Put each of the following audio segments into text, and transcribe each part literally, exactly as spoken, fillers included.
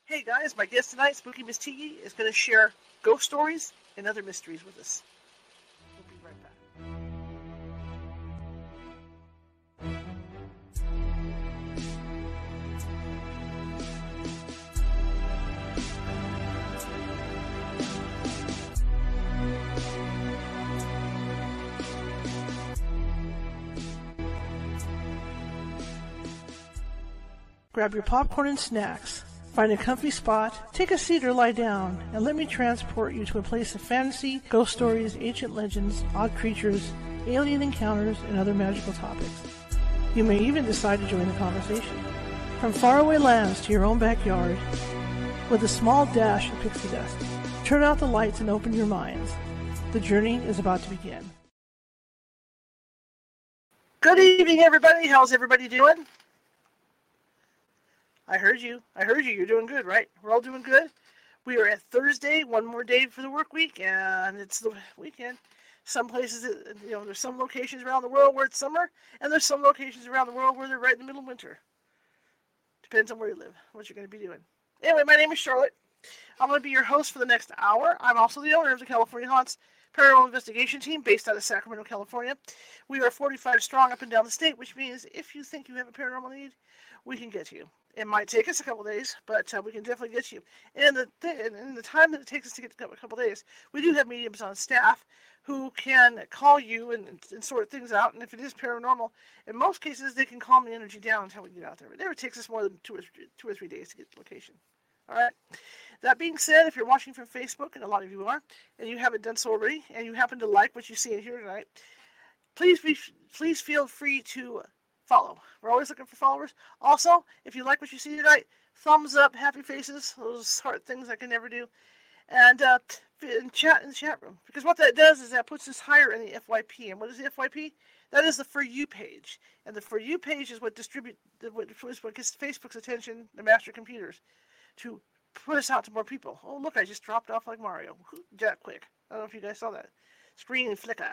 Hey guys, my guest tonight, Spooky Miss Tiggy, is going to share ghost stories and other mysteries with us. We'll be right back. Grab your popcorn and snacks. Find a comfy spot, take a seat or lie down, and let me transport you to a place of fantasy, ghost stories, ancient legends, odd creatures, alien encounters, and other magical topics. You may even decide to join the conversation. From faraway lands to your own backyard, with a small dash of pixie dust. Turn out the lights and open your minds. The journey is about to begin. Good evening, everybody. How's everybody doing? I heard you. I heard you. You're doing good, right? We're all doing good. We are at Thursday, one more day for the work week, and it's the weekend. Some places, you know, there's some locations around the world where it's summer, and there's some locations around the world where they're right in the middle of winter. Depends on where you live, what you're going to be doing. Anyway, my name is Charlotte. I'm going to be your host for the next hour. I'm also the owner of the California Haunts Paranormal Investigation Team based out of Sacramento, California. We are forty-five strong up and down the state, which means if you think you have a paranormal need, we can get to you. It might take us a couple days, but uh, we can definitely get you. And the th- in the time that it takes us to get a couple days, we do have mediums on staff who can call you and, and sort things out. And if it is paranormal, in most cases, they can calm the energy down until we get out there. But it never takes us more than two or three, two or three days to get to the location. All right. That being said, if you're watching from Facebook, and a lot of you are, and you haven't done so already, and you happen to like what you see and hear tonight, please be please feel free to follow. We're always looking for followers. Also, if you like what you see tonight, thumbs up, happy faces, those heart things I can never do, and uh, and chat in the chat room. Because what that does is that puts us higher in the F Y P. And what is the F Y P? That is the For You page. And the For You page is what distribute what, what gets Facebook's attention, the master computers, to put us out to more people. Oh, look, I just dropped off like Mario. That quick. I don't know if you guys saw that. Screen flicker.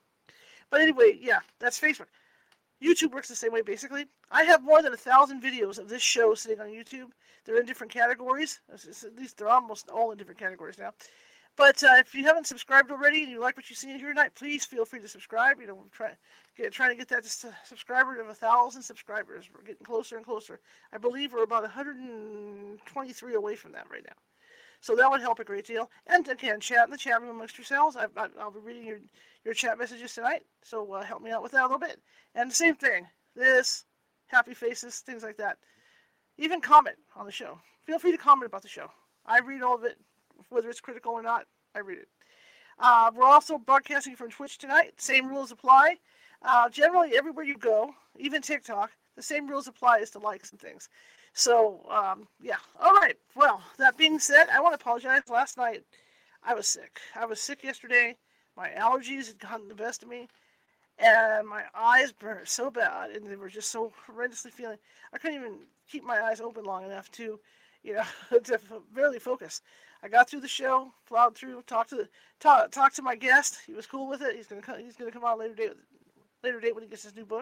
But anyway, yeah, that's Facebook. YouTube works the same way, basically. I have more than a thousand videos of this show sitting on YouTube. They're in different categories. At least they're almost all in different categories now. But uh, if you haven't subscribed already and you like what you see here tonight, please feel free to subscribe. You know, we're try, get, trying to get that to subscriber of a thousand subscribers. We're getting closer and closer. I believe we're about one hundred twenty-three away from that right now. So that would help a great deal. And again, chat in the chat room amongst yourselves. I, I, I'll be reading your, your chat messages tonight, so uh, help me out with that a little bit. And the same thing, this, happy faces, things like that. Even comment on the show. Feel free to comment about the show. I read all of it, whether it's critical or not, I read it. Uh, we're also broadcasting from Twitch tonight. Same rules apply. Uh, generally, everywhere you go, even TikTok, the same rules apply as to likes and things. So, um, yeah. All right. Well, that being said, I want to apologize. Last night, I was sick. I was sick yesterday. My allergies had gotten the best of me. And my eyes burned so bad. And they were just so horrendously feeling. I couldn't even keep my eyes open long enough to, you know, to barely focus. I got through the show, plowed through, talked to talk, talked to my guest. He was cool with it. He's gonna come, he's gonna come on later date, later date when he gets his new book.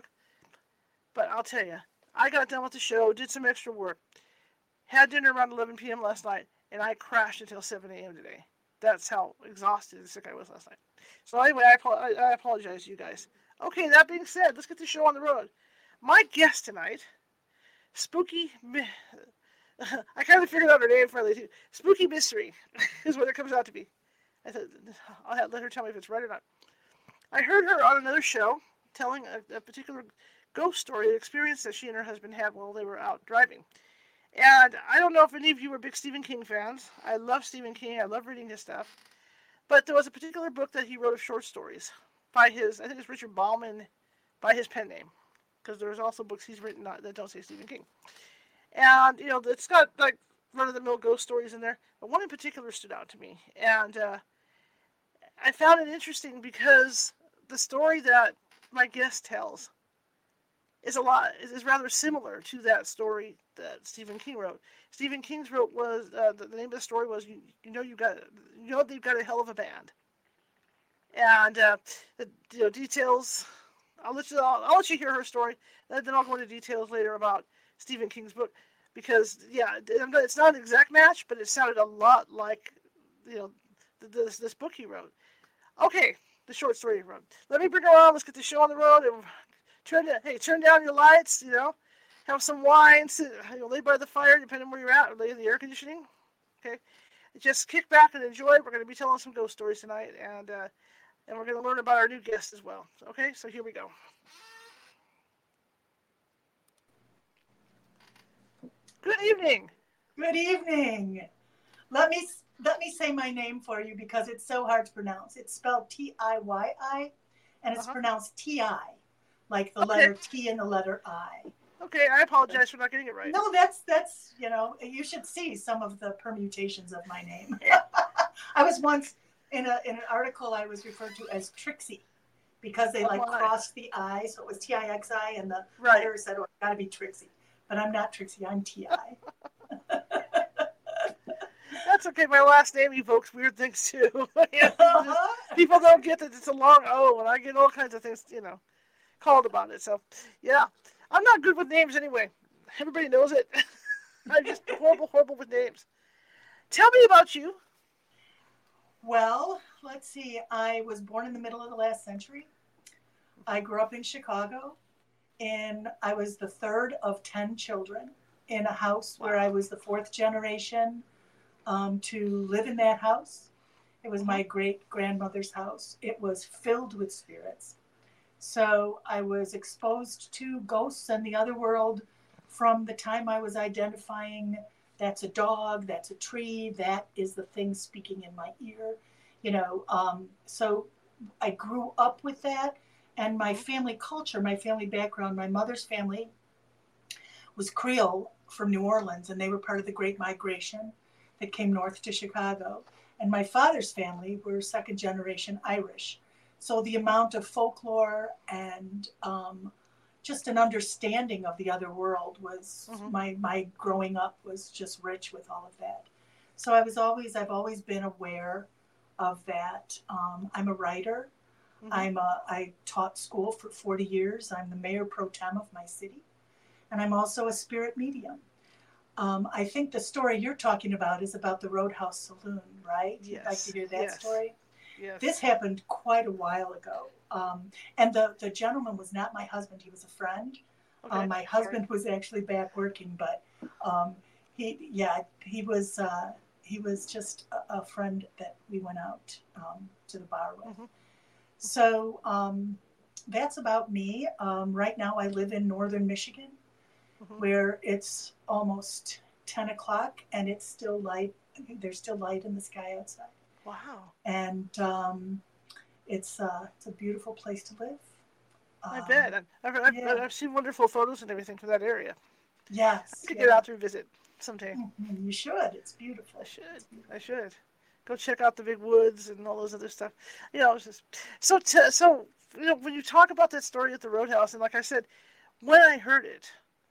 But I'll tell you, I got done with the show, did some extra work, had dinner around eleven p.m. last night, and I crashed until seven a.m. today. That's how exhausted and sick I was last night. So anyway, I, I apologize to you guys. Okay, that being said, let's get the show on the road. My guest tonight, Spooky... I kind of figured out her name finally, too. Spooky Mystery is what it comes out to be. I thought, I'll have, let her tell me if it's right or not. I heard her on another show telling a, a particular ghost story, an experience that she and her husband had while they were out driving. And I don't know if any of you are big Stephen King fans. I love Stephen King. I love reading his stuff. But there was a particular book that he wrote of short stories by his, I think it's Richard Bauman, by his pen name. Because there's also books he's written that don't say Stephen King. And, you know, it's got, like, run-of-the-mill ghost stories in there. But one in particular stood out to me. And uh, I found it interesting because the story that my guest tells is a lot, is rather similar to that story that Stephen King wrote. Stephen King's wrote was, uh, the, the name of the story was, you, you know you got, you know they've got a hell of a band. And, uh, the, you know, details, I'll let you, I'll, I'll let you hear her story, and then I'll go into details later about Stephen King's book. because yeah, it's not an exact match, but it sounded a lot like, you know, this this book he wrote. Okay, the short story he wrote. Let me bring her on. Let's get the show on the road and turn it. Hey, turn down your lights. You know, have some wine. Sit, you know, lay by the fire, depending on where you're at, or lay in the air conditioning. Okay, just kick back and enjoy. We're going to be telling some ghost stories tonight, and uh, and we're going to learn about our new guest as well. Okay, so here we go. Good evening. Good evening. Let me let me say my name for you because it's so hard to pronounce. It's spelled T I Y I, and it's uh-huh. pronounced T I, like the okay. letter T and the letter I. Okay, I apologize for not getting it right. No, that's that's you know you should see some of the permutations of my name. I was once in a in an article I was referred to as Trixie because they oh like my. crossed the I, so it was T I X I, and the right. letter said, "Oh, it's got to be Trixie." But I'm not Trixie, I'm T I. That's okay. My last name evokes weird things too. Yeah, people, just, people don't get that it's a long O, and I get all kinds of things, you know, called about it. So, yeah, I'm not good with names anyway. Everybody knows it. I'm just horrible, horrible with names. Tell me about you. Well, let's see. I was born in the middle of the last century. I grew up in Chicago. And I was the third of ten children in a house wow. where I was the fourth generation um, to live in that house. It was my great grandmother's house. It was filled with spirits. So I was exposed to ghosts and the other world from the time I was identifying that's a dog, that's a tree, that is the thing speaking in my ear. You know, um, so I grew up with that. And my family culture, my family background, my mother's family was Creole from New Orleans, and they were part of the Great Migration that came north to Chicago. And my father's family were second generation Irish. So the amount of folklore and um, just an understanding of the other world was mm-hmm. my, my growing up was just rich with all of that. So I was always, I've always been aware of that. Um, I'm a writer. Mm-hmm. I'm a, I taught school for forty years. I'm the mayor pro tem of my city. And I'm also a spirit medium. Um, I think the story you're talking about is about the Roadhouse Saloon, right? Yes. You'd like to hear that yes. story? Yes. This happened quite a while ago. Um, and the, the gentleman was not my husband. He was a friend. Okay. Um, my husband Sorry. was actually back working, but um, he, yeah, he was, uh, he was just a, a friend that we went out um, to the bar with. Mm-hmm. So um, that's about me. Um, right now I live in northern Michigan, mm-hmm. where it's almost ten o'clock and it's still light. There's still light in the sky outside. Wow. And um, it's, uh, it's a beautiful place to live. I um, bet. I've, I've, yeah. I've seen wonderful photos and everything from that area. Yes. I could yeah. get out there and visit someday. Mm-hmm. You should. It's beautiful. I should. I should. Go check out the big woods and all those other stuff. You know, it's just so. T- so you know, when you talk about that story at the Roadhouse, and like I said, when I heard it,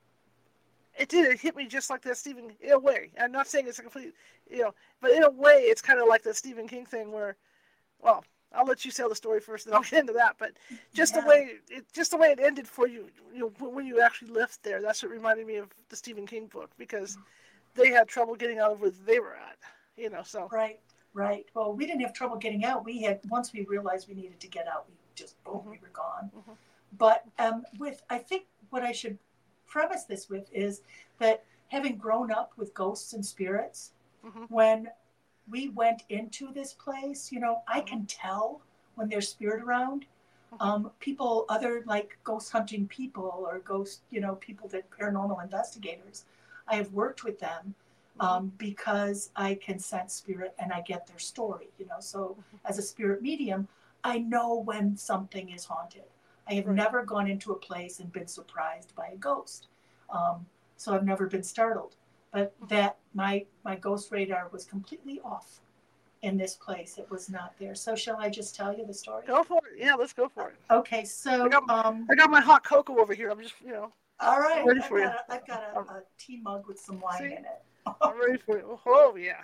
it did. It hit me just like that Stephen. In a way, I'm not saying it's a complete, you know, but in a way, it's kind of like the Stephen King thing where, well, I'll let you tell the story first, then I'll get into that. But just yeah. the way, it, just the way it ended for you, you know, when you actually left there, that's what reminded me of the Stephen King book because they had trouble getting out of where they were at. You know, so right. Right. Well, we didn't have trouble getting out. We had, once we realized we needed to get out, we just, boom, mm-hmm. we were gone. Mm-hmm. But um, with, I think what I should premise this with is that having grown up with ghosts and spirits, mm-hmm. when we went into this place, you know, I can tell when there's spirit around. Mm-hmm. Um, people, other like ghost hunting people or ghost, you know, people that paranormal investigators, I have worked with them. Um, because I can sense spirit and I get their story, you know. So as a spirit medium, I know when something is haunted. I have right. never gone into a place and been surprised by a ghost. Um, so I've never been startled. But that my my ghost radar was completely off in this place. It was not there. So shall I just tell you the story? Go for it. Yeah, let's go for it. Okay, so I got, um, I got my hot cocoa over here. I'm just, you know. All right. Ready I've for got, you. a, I've got a, a tea mug with some wine See? in it. I'm ready for you. Oh, yeah.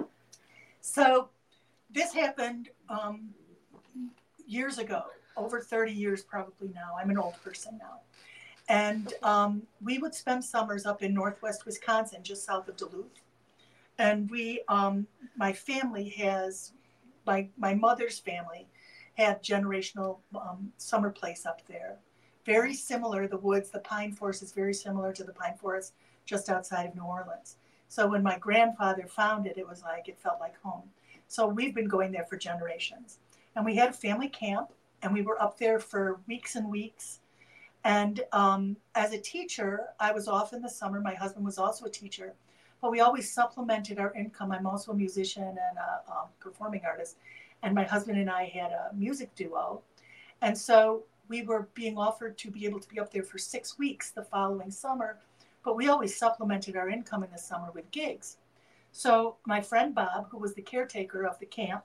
So this happened um, years ago, over thirty years probably now. I'm an old person now. And um, we would spend summers up in northwest Wisconsin, just south of Duluth. And we, um, my family has, my, my mother's family had generational um, summer place up there. Very similar, the woods, the pine forest is very similar to the pine forest just outside of New Orleans. So when my grandfather found it, it was like, it felt like home. So we've been going there for generations. And we had a family camp, and we were up there for weeks and weeks. And um, as a teacher, I was off in the summer. My husband was also a teacher, but we always supplemented our income. I'm also a musician and a um, performing artist. And my husband and I had a music duo. And so we were being offered to be able to be up there for six weeks the following summer, but we always supplemented our income in the summer with gigs. So my friend Bob, who was the caretaker of the camp,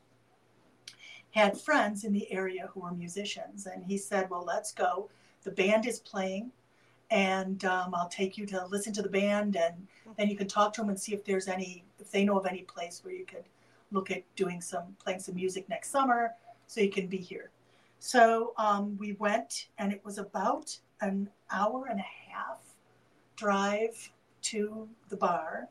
had friends in the area who were musicians. And he said, well, let's go. The band is playing, and um, I'll take you to listen to the band, and then you can talk to them and see if there's any, if they know of any place where you could look at doing some, playing some music next summer, so you can be here. So um, we went, and it was about an hour and a half drive to the bar,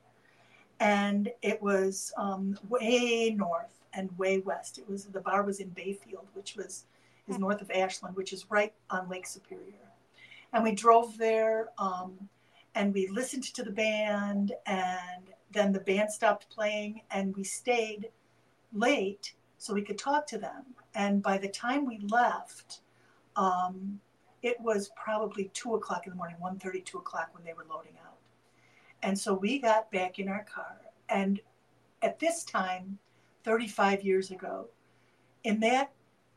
and it was um, way north and way west. It was, the bar was in Bayfield, which was is north of Ashland, which is right on Lake Superior. And we drove there, um, and we listened to the band, and then the band stopped playing, and we stayed late so we could talk to them. And by the time we left, um, it was probably two o'clock in the morning, one thirty, two o'clock when they were loading out. And so we got back in our car. And at this time, thirty-five years ago, in that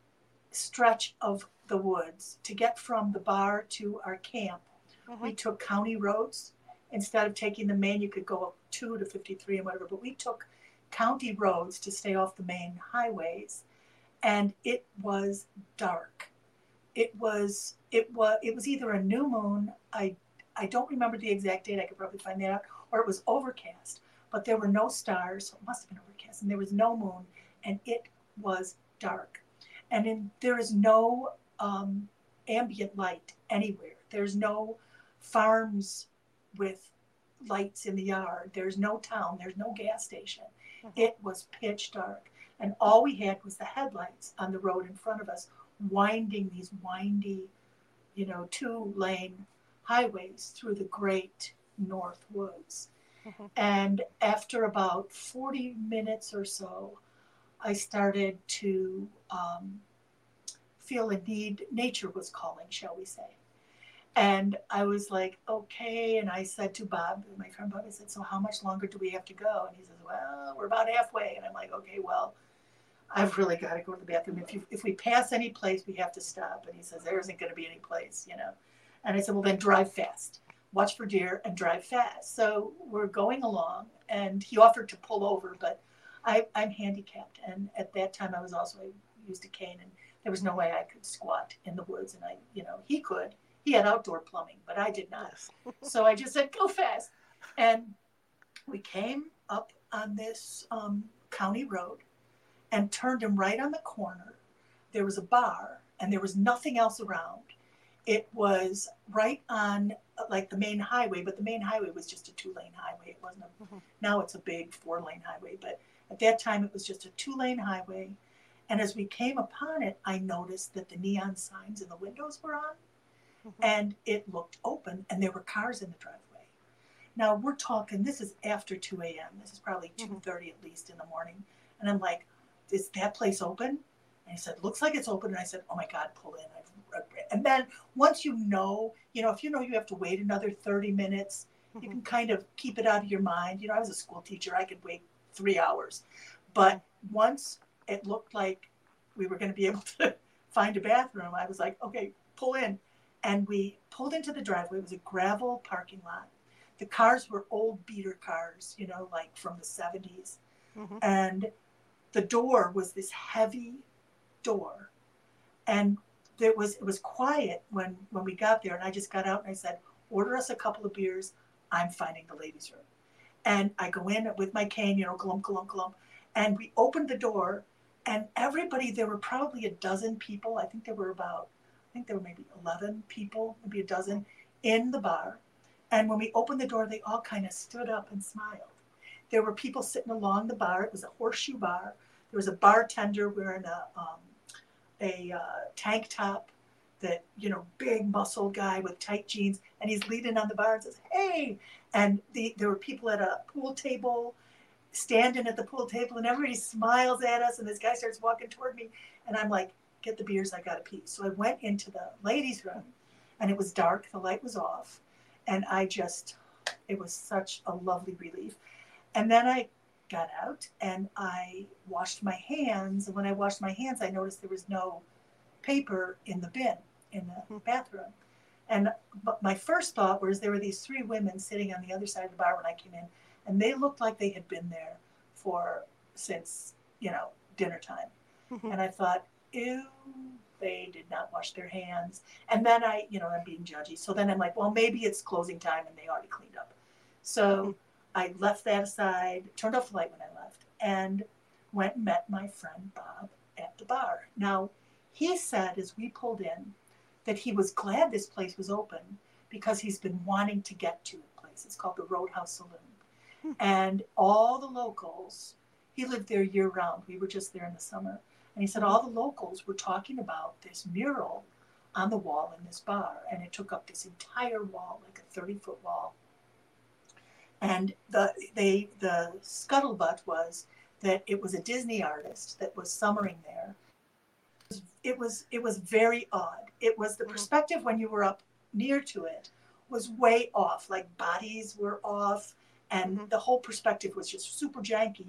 stretch of the woods, to get from the bar to our camp, mm-hmm. we took county roads. Instead of taking the main, you could go up two to fifty-three and whatever, but we took county roads to stay off the main highways. And it was dark. It was, it was, it was either a new moon. I, I don't remember the exact date. I could probably find that out. Or it was overcast, but there were no stars. So it must have been overcast, and there was no moon, and it was dark. And in, there is no um, ambient light anywhere. There's no farms with lights in the yard. There's no town. There's no gas station. Mm-hmm. It was pitch dark. And all we had was the headlights on the road in front of us, winding these windy, you know, two-lane highways through the great North Woods. Mm-hmm. And after about forty minutes or so, I started to um, feel a need. Nature was calling, shall we say. And I was like, okay. And I said to Bob, my friend Bob, I said, so how much longer do we have to go? And he says, well, we're about halfway. And I'm like, okay, well, I've really got to go to the bathroom. If you, if we pass any place, we have to stop. And he says, there isn't going to be any place, you know. And I said, well, then drive fast. Watch for deer and drive fast. So we're going along. And he offered to pull over, but I, I'm handicapped. And at that time, I was also, I used a cane. And there was no way I could squat in the woods. And I, you know, he could. He had outdoor plumbing, but I did not. So I just said, go fast. And we came up on this um, county road and turned him right on the corner. There was a bar, and there was nothing else around. It was right on like the main highway, but the main highway was just a two-lane highway. It wasn't a, mm-hmm. Now it's a big four-lane highway, but at that time it was just a two-lane highway. And as we came upon it, I noticed that the neon signs in the windows were on. Mm-hmm. And it looked open, and there were cars in the driveway. Now, we're talking, this is after two a.m. This is probably two thirty mm-hmm. at least in the morning. And I'm like, is that place open? And he said, looks like it's open. And I said, oh, my God, pull in. I've, and then once you know, you know, if you know you have to wait another thirty minutes, mm-hmm. you can kind of keep it out of your mind. You know, I was a school teacher. I could wait three hours. But mm-hmm. once it looked like we were going to be able to find a bathroom, I was like, okay, pull in. And we pulled into the driveway. It was a gravel parking lot. The cars were old beater cars, you know, like from the seventies. Mm-hmm. And the door was this heavy door. And there was, it was quiet when, when we got there. And I just got out and I said, order us a couple of beers. I'm finding the ladies' room. And I go in with my cane, you know, glump, glump, glump. And we opened the door. And everybody, there were probably a dozen people. I think there were about I think there were maybe eleven people, maybe a dozen, in the bar. And when we opened the door, they all kind of stood up and smiled. There were people sitting along the bar. It was a horseshoe bar. There was a bartender wearing a, um, a uh, tank top, that, you know, big muscle guy with tight jeans, and he's leaning on the bar and says, hey. And the, there were people at a pool table, standing at the pool table, and everybody smiles at us, and this guy starts walking toward me, and I'm like, get the beers, I gotta pee. So I went into the ladies' room, and it was dark, the light was off, and I just, it was such a lovely relief. And then I got out, and I washed my hands, and when I washed my hands, I noticed there was no paper in the bin in the bathroom. And but my first thought was there were these three women sitting on the other side of the bar when I came in, and they looked like they had been there for since, you know, dinner time. Mm-hmm. And I thought, ew, they did not wash their hands. And then I, you know, I'm being judgy. So then I'm like, well, maybe it's closing time and they already cleaned up. So mm-hmm. I left that aside, turned off the light when I left, and went and met my friend Bob at the bar. Now, he said as we pulled in that he was glad this place was open because he's been wanting to get to the place. It's called the Roadhouse Saloon. Hmm. And all the locals, he lived there year round. We were just there in the summer. And he said all the locals were talking about this mural on the wall in this bar. And it took up this entire wall, like a thirty-foot wall. And the they the scuttlebutt was that it was a Disney artist that was summering there. It was it was very odd. It was the perspective when you were up near to it was way off. Like bodies were off, and mm-hmm. the whole perspective was just super janky.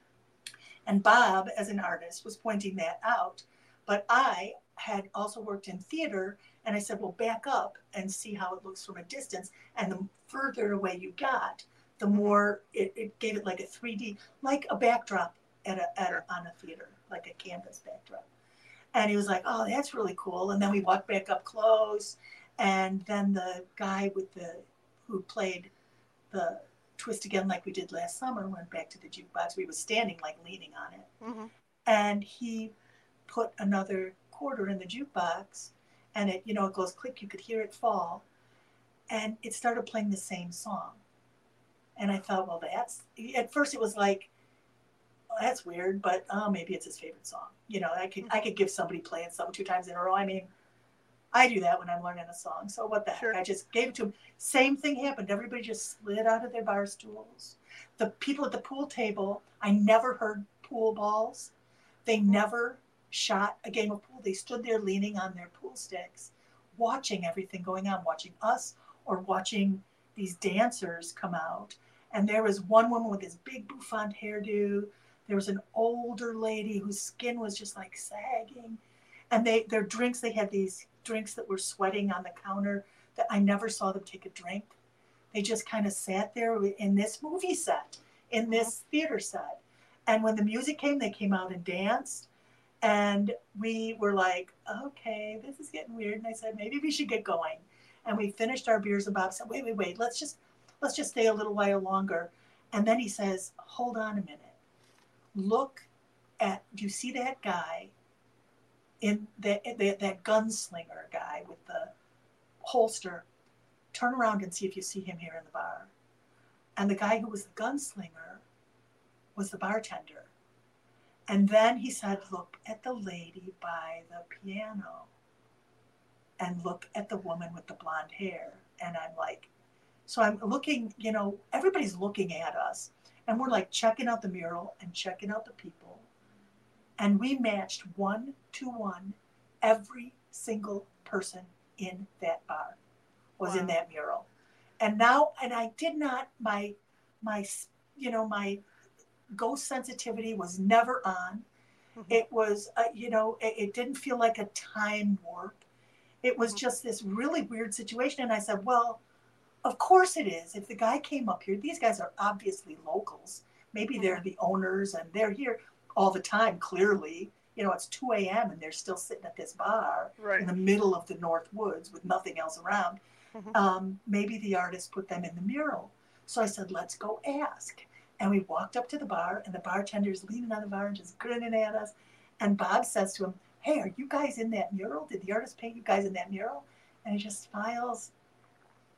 And Bob, as an artist, was pointing that out. But I had also worked in theater, and I said, well, back up and see how it looks from a distance. And the further away you got, the more it, it gave it like a three D, like a backdrop at a, at a, on a theater, like a canvas backdrop. And he was like, oh, that's really cool. And then we walked back up close. And then the guy with the, who played the Twist Again like we did last summer, went back to the jukebox. We were standing like leaning on it. Mm-hmm. And he put another quarter in the jukebox. And it, you know, it goes click, you could hear it fall. And it started playing the same song. And I thought, well, that's, at first it was like, oh, that's weird, but oh, maybe it's his favorite song. You know, I could I could give somebody playing something two times in a row. I mean, I do that when I'm learning a song. So what the sure. heck? I just gave it to him. Same thing happened. Everybody just slid out of their bar stools. The people at the pool table, I never heard pool balls. They never shot a game of pool. They stood there leaning on their pool sticks, watching everything going on, watching us or watching these dancers come out. And there was one woman with this big bouffant hairdo. There was an older lady whose skin was just like sagging. And they their drinks, they had these drinks that were sweating on the counter that I never saw them take a drink. They just kind of sat there in this movie set, in this theater set. And when the music came, they came out and danced. And we were like, okay, this is getting weird. And I said, maybe we should get going. And we finished our beers and Bob said, wait, wait, wait, let's just let's just stay a little while longer. And then he says, hold on a minute. Look at, do you see that guy in the, the, that gunslinger guy with the holster? Turn around and see if you see him here in the bar. And the guy who was the gunslinger was the bartender. And then he said, look at the lady by the piano and look at the woman with the blonde hair. And I'm like, so I'm looking, you know, everybody's looking at us. And we're like checking out the mural and checking out the people. And we matched one to one. Every single person in that bar was wow. in that mural. And now, and I did not, my, my, you know, my ghost sensitivity was never on. Mm-hmm. It was, uh, you know, it, it didn't feel like a time warp. It was mm-hmm. just this really weird situation. And I said, well, of course it is. If the guy came up here, these guys are obviously locals. Maybe they're the owners and they're here all the time, clearly. You know, it's two a.m. and they're still sitting at this bar right. in the middle of the North Woods with nothing else around. Mm-hmm. Um, maybe the artist put them in the mural. So I said, let's go ask. And we walked up to the bar and the bartender's leaning on the bar and just grinning at us. And Bob says to him, hey, are you guys in that mural? Did the artist paint you guys in that mural? And he just smiles.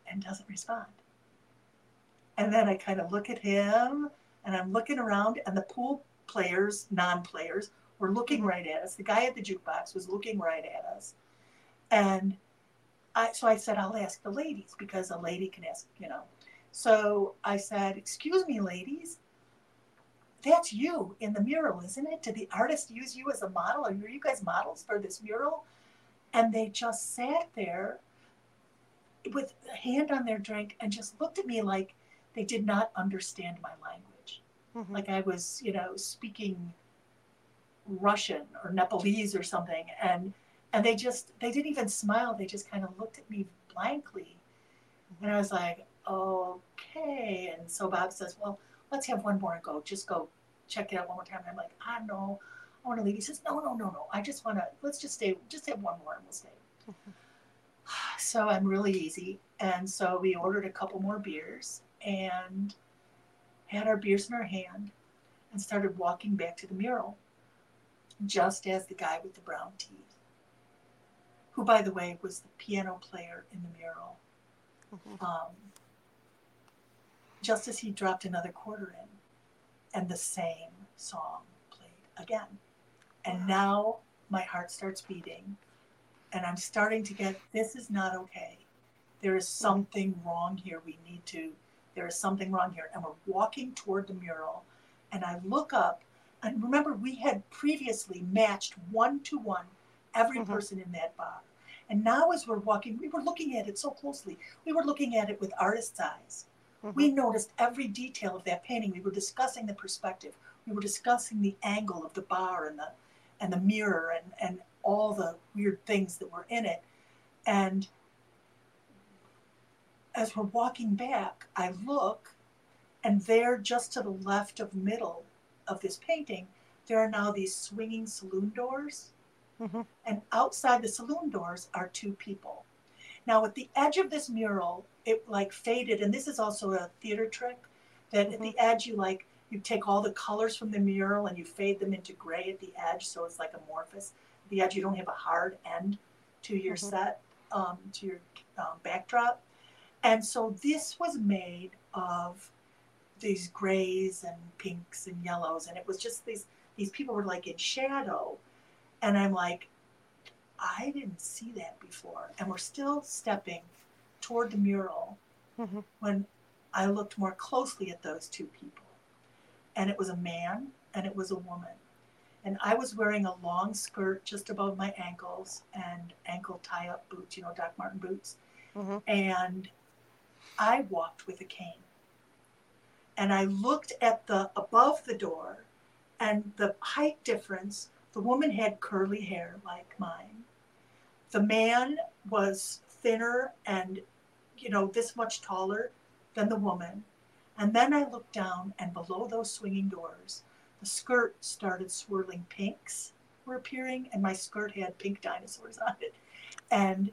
and doesn't respond. And then I kind of look at him, and I'm looking around, and the pool players, non-players, were looking Mm-hmm. right at us. The guy at the jukebox was looking right at us. And I, so I said, I'll ask the ladies, because a lady can ask, you know. So I said, excuse me, ladies, that's you in the mural, isn't it? Did the artist use you as a model? Are you guys models for this mural? And they just sat there with a hand on their drink and just looked at me like they did not understand my language. Mm-hmm. Like I was, you know, speaking Russian or Nepalese or something. And and they just, they didn't even smile. They just kind of looked at me blankly. Mm-hmm. And I was like, okay. And so Bob says, well, let's have one more and go. Just go check it out one more time. And I'm like, I know. I want to leave. He says, no, no, no, no. I just want to, let's just stay. Just have one more and we'll stay. Mm-hmm. So I'm really easy. And so we ordered a couple more beers and had our beers in our hand and started walking back to the mural, just as the guy with the brown teeth, who, by the way, was the piano player in the mural, mm-hmm. um, just as he dropped another quarter in, and the same song played again. And now my heart starts beating, and I'm starting to get, this is not okay. There is something wrong here. We need to, there is something wrong here. And we're walking toward the mural, and I look up, and remember, we had previously matched one to one every mm-hmm. person in that bar. And now as we're walking, we were looking at it so closely. We were looking at it with artist's eyes. Mm-hmm. We noticed every detail of that painting. We were discussing the perspective. We were discussing the angle of the bar and the and the mirror and, and all the weird things that were in it. And as we're walking back, I look, and there, just to the left of middle of this painting, there are now these swinging saloon doors. Mm-hmm. And outside the saloon doors are two people. Now, at the edge of this mural, it like faded, and this is also a theater trick, that mm-hmm. at the edge you like, you take all the colors from the mural and you fade them into gray at the edge, so it's like amorphous. At the edge, you don't have a hard end to your mm-hmm. set, um, to your um, backdrop. And so this was made of these grays and pinks and yellows, and it was just these, these people were like in shadow. And I'm like, I didn't see that before. And we're still stepping toward the mural mm-hmm. when I looked more closely at those two people. And it was a man and it was a woman. And I was wearing a long skirt just above my ankles and ankle tie-up boots, you know, Doc Marten boots. Mm-hmm. And I walked with a cane. And I looked at the above the door, and the height difference, the woman had curly hair like mine. The man was thinner and, you know, this much taller than the woman. And then I looked down, and below those swinging doors, the skirt started swirling pinks were appearing, and my skirt had pink dinosaurs on it. And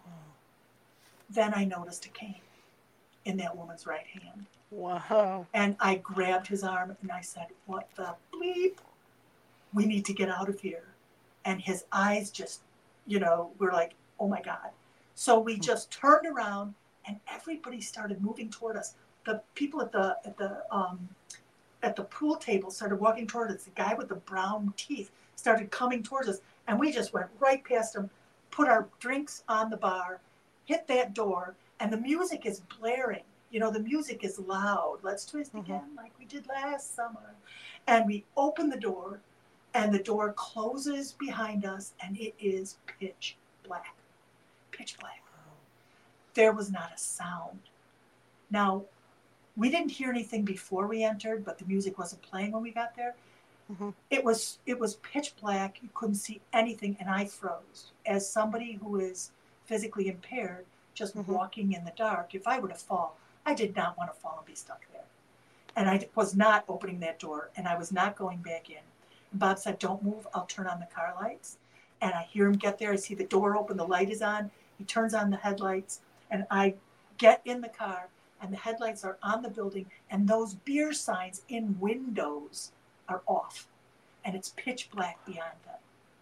then I noticed a cane in that woman's right hand. Wow. And I grabbed his arm, and I said, what the bleep? We need to get out of here. And his eyes just, you know, were like, oh my God. So we just turned around, and everybody started moving toward us. The people at the at the um, at the pool table started walking toward us. The guy with the brown teeth started coming towards us, and we just went right past him, put our drinks on the bar, hit that door, and the music is blaring. You know, the music is loud. Let's twist mm-hmm. again like we did last summer. And we open the door, and the door closes behind us, and it is pitch black. Pitch black. There was not a sound. Now, we didn't hear anything before we entered, but the music wasn't playing when we got there. Mm-hmm. It was it was pitch black. You couldn't see anything, and I froze. As somebody who is physically impaired, just mm-hmm. walking in the dark, if I were to fall, I did not want to fall and be stuck there. And I was not opening that door, and I was not going back in. And Bob said, don't move, I'll turn on the car lights. And I hear him get there. I see the door open, the light is on. He turns on the headlights, and I get in the car, and the headlights are on the building, and those beer signs in windows are off. And it's pitch black beyond them.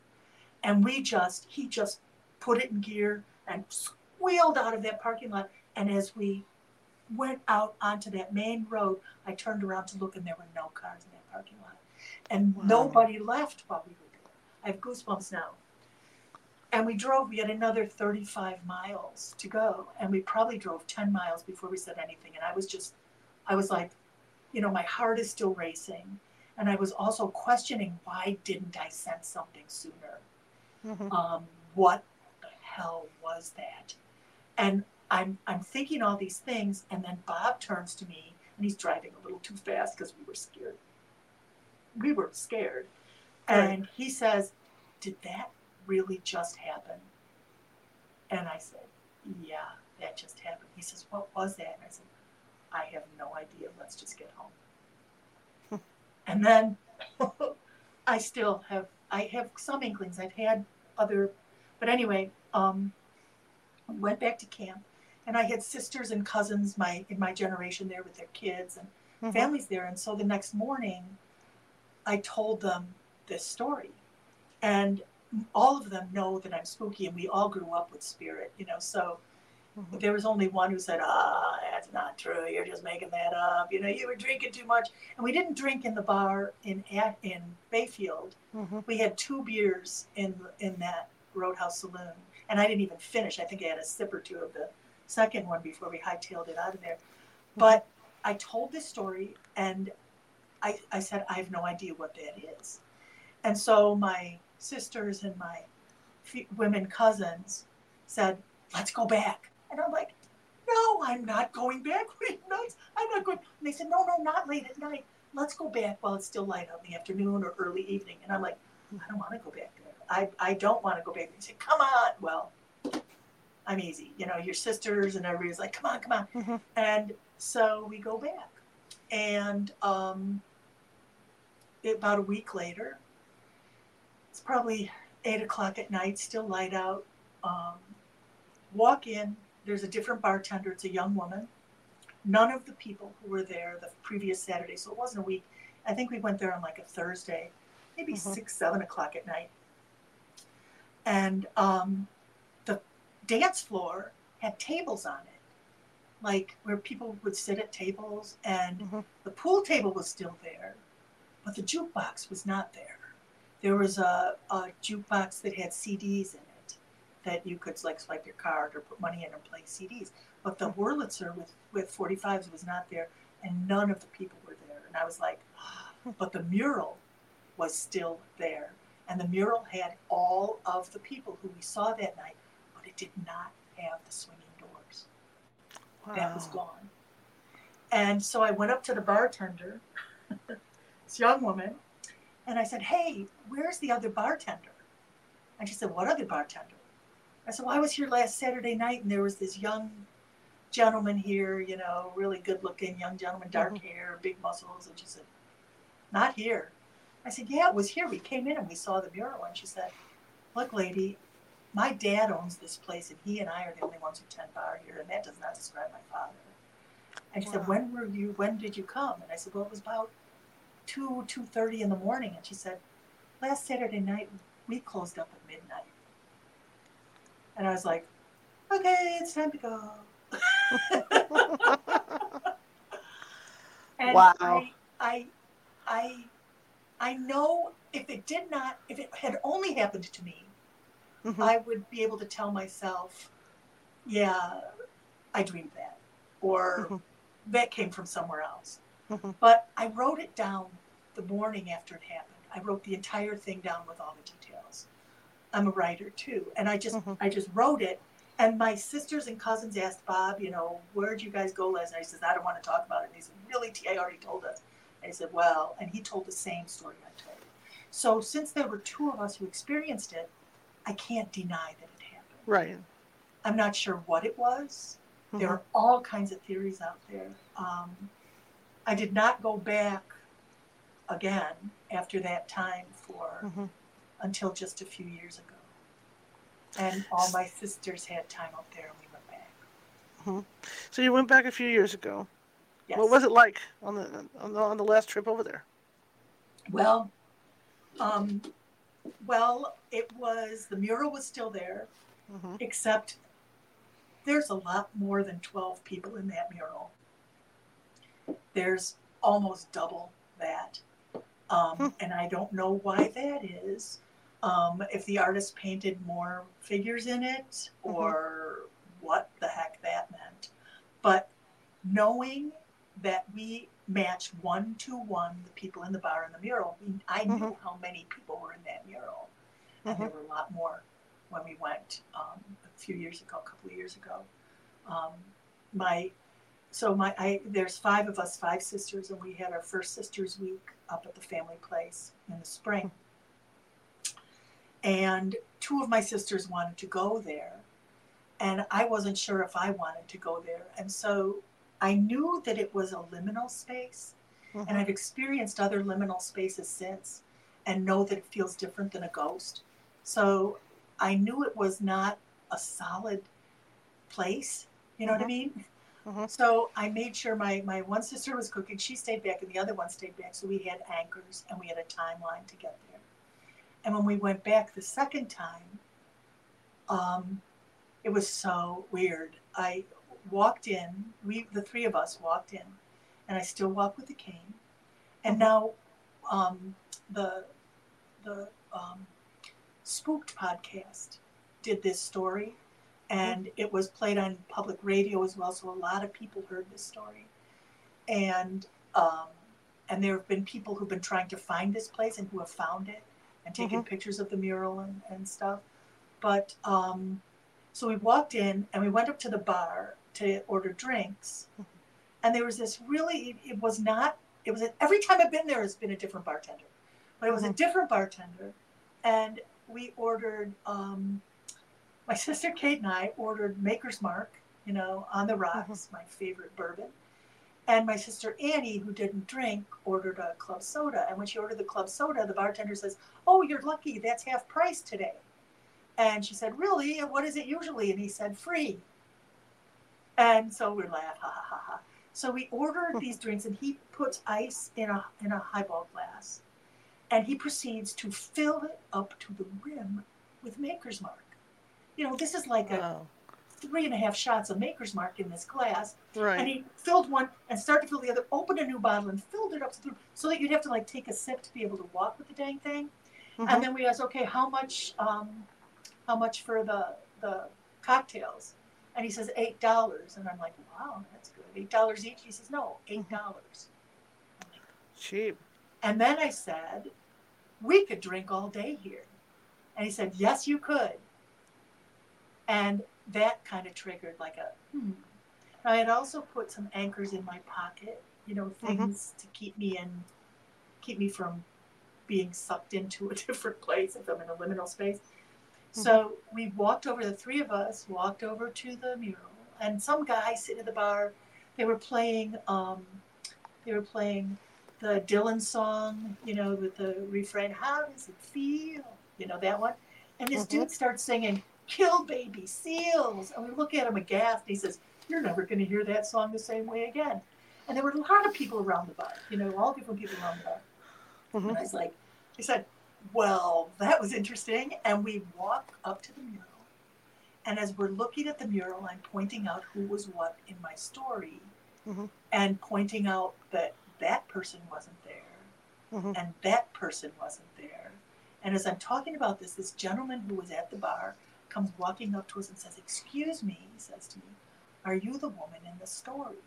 And we just, he just put it in gear and squealed out of that parking lot. And as we went out onto that main road. I turned around to look, and there were no cars in that parking lot. And Wow. nobody left while we were there. I have goosebumps now. And we drove, we had another thirty-five miles to go. And we probably drove ten miles before we said anything. And I was just, I was like, you know, my heart is still racing. And I was also questioning, why didn't I sense something sooner? Mm-hmm. Um, what the hell was that? And I'm I'm thinking all these things, and then Bob turns to me, and he's driving a little too fast because we were scared. We were scared. Right. And he says, did that really just happen? And I said, yeah, that just happened. He says, what was that? And I said, I have no idea. Let's just get home. And then I still have, I have some inklings. I've had other, but anyway, um, went back to camp. And I had sisters and cousins my in my generation there with their kids and mm-hmm. families there. And so the next morning, I told them this story. And all of them know that I'm spooky, and we all grew up with spirit, you know. So mm-hmm. there was only one who said, ah, that's not true. You're just making that up. You know, you were drinking too much. And we didn't drink in the bar in in Bayfield. Mm-hmm. We had two beers in in that Roadhouse Saloon. And I didn't even finish. I think I had a sip or two of the second one before we hightailed it out of there. But I told this story, and I, I said, I have no idea what that is. And so my sisters and my f- women cousins said, let's go back. And I'm like, no, I'm not going back. What are you nuts? I'm not going. And they said, no, no, not late at night. Let's go back while it's still light out in the afternoon or early evening. And I'm like, I don't want to go back there. I, I don't want to go back. They said, come on. Well, I'm easy. You know, your sisters and everybody's like, come on, come on. Mm-hmm. And so we go back. And um, about a week later, it's probably eight o'clock at night, still light out. Um, walk in. There's a different bartender. It's a young woman. None of the people who were there the previous Saturday, so it wasn't a week. I think we went there on like a Thursday, maybe mm-hmm. six, seven o'clock at night. And um, the dance floor had tables on it, like where people would sit at tables, and mm-hmm. the pool table was still there, but the jukebox was not there. There was a, a jukebox that had C Ds in it that you could like swipe your card or put money in and play C Ds. But the Wurlitzer with, with forty-fives was not there, and none of the people were there. And I was like, oh. But the mural was still there. And the mural had all of the people who we saw that night, but it did not have the swinging doors. Wow. That was gone. And so I went up to the bartender, this young woman, and I said, hey, where's the other bartender? And she said, what other bartender? I said, well, I was here last Saturday night, and there was this young gentleman here, you know, really good-looking young gentleman, dark mm-hmm. hair, big muscles. And she said, not here. I said, yeah, it was here. We came in and we saw the mural. And she said, look, lady, my dad owns this place, and he and I are the only ones who tend bar here, and that does not describe my father. And she wow. said, when were you, when did you come? And I said, well, it was about two, two thirty in the morning. And she said, last Saturday night, we closed up at midnight. And I was like, okay, it's time to go. And wow. I, I, I, I know if it did not, if it had only happened to me, mm-hmm. I would be able to tell myself, yeah, I dreamed that, or mm-hmm. that came from somewhere else. Mm-hmm. But I wrote it down the morning after it happened. I wrote the entire thing down with all the details. I'm a writer too, and I just, mm-hmm. I just wrote it. And my sisters and cousins asked Bob, you know, where'd you guys go last night? He says, I don't want to talk about it. And he said, really, T, I already told us. And he said, well, and he told the same story I told. So since there were two of us who experienced it, I can't deny that it happened. Right. I'm not sure what it was. Mm-hmm. There are all kinds of theories out there. Um, I did not go back again after that time for mm-hmm. until just a few years ago. And all my sisters had time out there, and we went back. Mm-hmm. So you went back a few years ago. Yes. What was it like on the on the, on the last trip over there? Well, um, well, it was, the mural was still there, mm-hmm. except there's a lot more than twelve people in that mural. There's almost double that. Um, Hmm. and I don't know why that is. Um, if the artist painted more figures in it or what the heck that meant. But knowing that we matched one to one the people in the bar and the mural, we, I knew Mhm. how many people were in that mural. And Mhm. there were a lot more when we went um, a few years ago, a couple of years ago. Um, my so my I there's five of us, five sisters, and we had our first sisters week up at the family place in the spring. And two of my sisters wanted to go there, and I wasn't sure if I wanted to go there. And so I knew that it was a liminal space, Mhm. and I've experienced other liminal spaces since and know that it feels different than a ghost. So I knew it was not a solid place, you know what I Mhm. mean? Mhm. So I made sure my, my one sister was cooking, she stayed back, and the other one stayed back. So we had anchors and we had a timeline to get there. And when we went back the second time, um, it was so weird. I walked in, we the three of us walked in, and I still walk with the cane. And Mhm. now um, the the um, Spooked podcast did this story, and it was played on public radio as well. So a lot of people heard this story, and um, and there have been people who've been trying to find this place and who have found it and taken Mhm. pictures of the mural and, and stuff. But um, so we walked in and we went up to the bar to order drinks, and there was this really, it was not, it was a, every time I've been there, it's been a different bartender, but it was a Mhm. different bartender, and we ordered. Um, my sister Kate and I ordered Maker's Mark, you know, on the Mhm. rocks, my favorite bourbon. And my sister Annie, who didn't drink, ordered a club soda. And when she ordered the club soda, the bartender says, "Oh, you're lucky. That's half price today." And she said, "Really? What is it usually?" And he said, "Free." And so we laughed, ha ha ha ha. So we ordered these drinks, and he puts ice in a in a highball glass, and he proceeds to fill it up to the rim with Maker's Mark. You know, this is like a Wow. three and a half shots of Maker's Mark in this glass. And Right. he filled one and started to fill the other, opened a new bottle and filled it up to the, so that you'd have to like take a sip to be able to walk with the dang thing. And Mhm. then we asked, okay, how much, um, how much for the the cocktails? And he says eight dollars. And I'm like, wow, that's good. Eight dollars each. He says, no, eight Mhm. dollars. I'm like, Cheap. and then I said, we could drink all day here. And he said, yes, you could. And that kind of triggered like a hmm. I had also put some anchors in my pocket, you know, Mhm. things to keep me in, keep me from being sucked into a different place if I'm in a liminal space. Mhm. So we walked over, the three of us walked over to the mural, and some guy sitting at the bar, they were playing, um, they were playing the Dylan song, you know, with the refrain, "How does it feel?" You know, that one. And this Mhm. dude starts singing, "Kill baby seals." And we look at him aghast, and he says, "You're never going to hear that song the same way again." And there were a lot of people around the bar, you know, all different people around the bar. Mhm. And I was like, I said, well, that was interesting. And we walk up to the mural. And as we're looking at the mural, I'm pointing out who was what in my story Mhm. and pointing out that that person wasn't there Mhm. and that person wasn't there. And as I'm talking about this, this gentleman who was at the bar comes walking up to us and says, "Excuse me," he says to me, "are you the woman in the story?"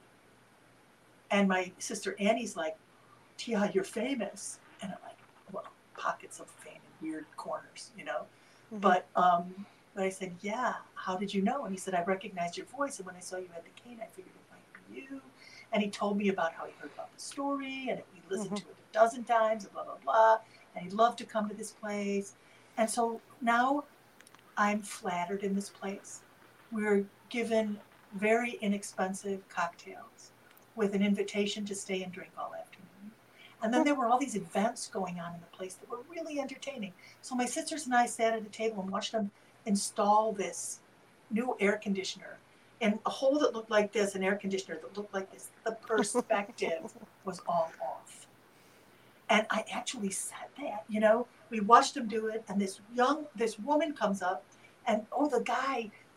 And my sister Annie's like, "Tia, you're famous." And I'm like, well, pockets of fame in weird corners, you know. Mhm. But um, but I said, "Yeah, how did you know?" And he said, "I recognized your voice, and when I saw you had the cane, I figured it might be you." And he told me about how he heard about the story, and he listened Mhm. to it a dozen times, and blah blah blah. And he'd love to come to this place. And so now I'm flattered in this place. We're given very inexpensive cocktails with an invitation to stay and drink all afternoon. And then there were all these events going on in the place that were really entertaining. So my sisters and I sat at a table and watched them install this new air conditioner in a hole that looked like this, an air conditioner that looked like this. The perspective was all off. And I actually said that, you know, we watched them do it, and this young, this woman comes up, and oh, the guy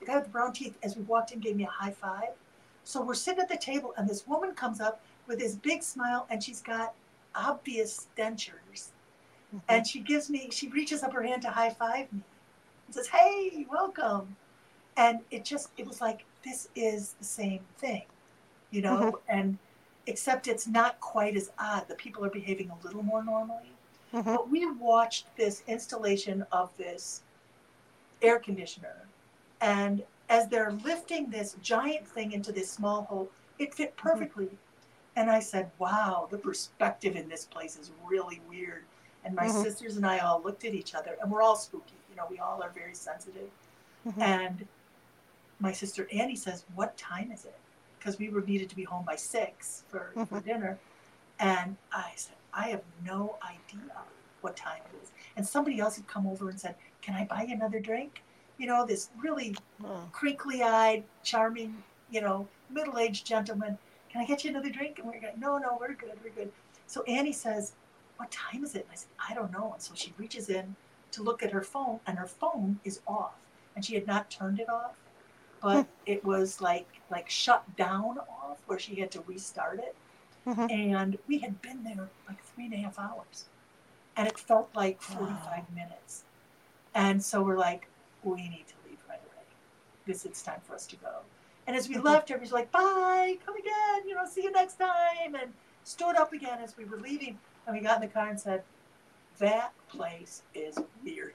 the guy with the brown teeth, as we walked in, gave me a high five. So we're sitting at the table, and this woman comes up with this big smile, and she's got obvious dentures. Mm-hmm. And she gives me, she reaches up her hand to high five me and says, "Hey, welcome." And it just, it was like, this is the same thing, you know, mm-hmm. and except it's not quite as odd. The people are behaving a little more normally. Mm-hmm. But we watched this installation of this air conditioner, and as they're lifting this giant thing into this small hole, it fit perfectly. Mm-hmm. And I said, wow, the perspective in this place is really weird. And my mm-hmm. sisters and I all looked at each other, and we're all spooky. You know, we all are very sensitive. Mm-hmm. And my sister Annie says, "What time is it?" Because we were needed to be home by six for, mm-hmm. for dinner. And I said, "I have no idea what time it is." And somebody else had come over and said, "Can I buy you another drink?" You know, this really oh. crinkly-eyed, charming, you know, middle-aged gentleman. "Can I get you another drink?" And we're going, no, no, we're good, we're good. So Annie says, "What time is it?" And I said, "I don't know." And so she reaches in to look at her phone, and her phone is off. And she had not turned it off, but it was like like shut down off, where she had to restart it. Mm-hmm. And we had been there like three and a half hours. And it felt like forty-five wow. minutes. And so we're like, we need to leave right away. This, it's time for us to go. And as we mm-hmm. left, everybody's like, "Bye, come again, you know, see you next time." And stood up again as we were leaving. And we got in the car and said, "That place is weird."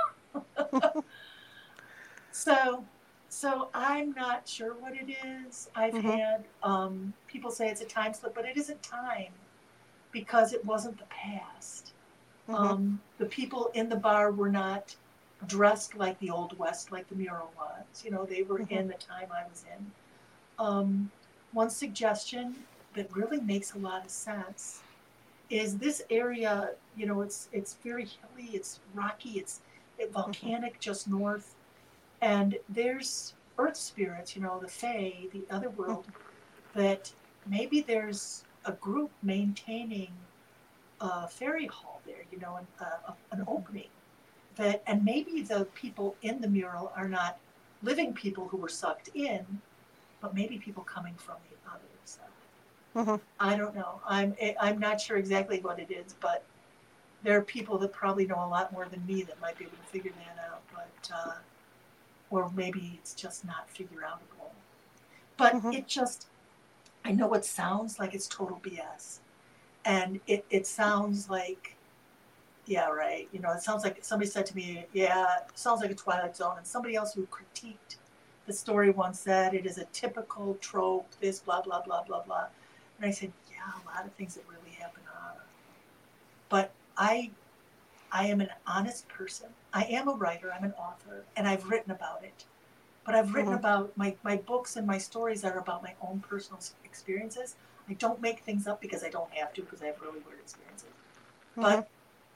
so, so I'm not sure what it is. I've mm-hmm. had um, people say it's a time slip, but it isn't time, because it wasn't the past. Mm-hmm. Um, the people in the bar were not dressed like the Old West, like the mural was. You know, they were mm-hmm. in the time I was in. Um, one suggestion that really makes a lot of sense is this area, you know, it's it's very hilly, it's rocky, it's it, volcanic mm-hmm. just north. And there's earth spirits, you know, the Fae, the other world, mm-hmm. that maybe there's a group maintaining a fairy hall there, you know, an, uh, an opening. That, and maybe the people in the mural are not living people who were sucked in, but maybe people coming from the other side. Mm-hmm. I don't know. I'm I'm not sure exactly what it is, but there are people that probably know a lot more than me that might be able to figure that out. But uh, or maybe it's just not figure outable. But mm-hmm. it just, I know it sounds like it's total B S, and it it sounds like. Yeah, right. You know, it sounds like somebody said to me, yeah, it sounds like a Twilight Zone. And somebody else who critiqued the story once said it is a typical trope, this, blah, blah, blah, blah, blah. And I said, yeah, a lot of things that really happen are. But I, I am an honest person. I am a writer. I'm an author. And I've written about it. But I've written mm-hmm. about, my, my books and my stories are about my own personal experiences. I don't make things up because I don't have to, because I have really weird experiences. Mm-hmm. But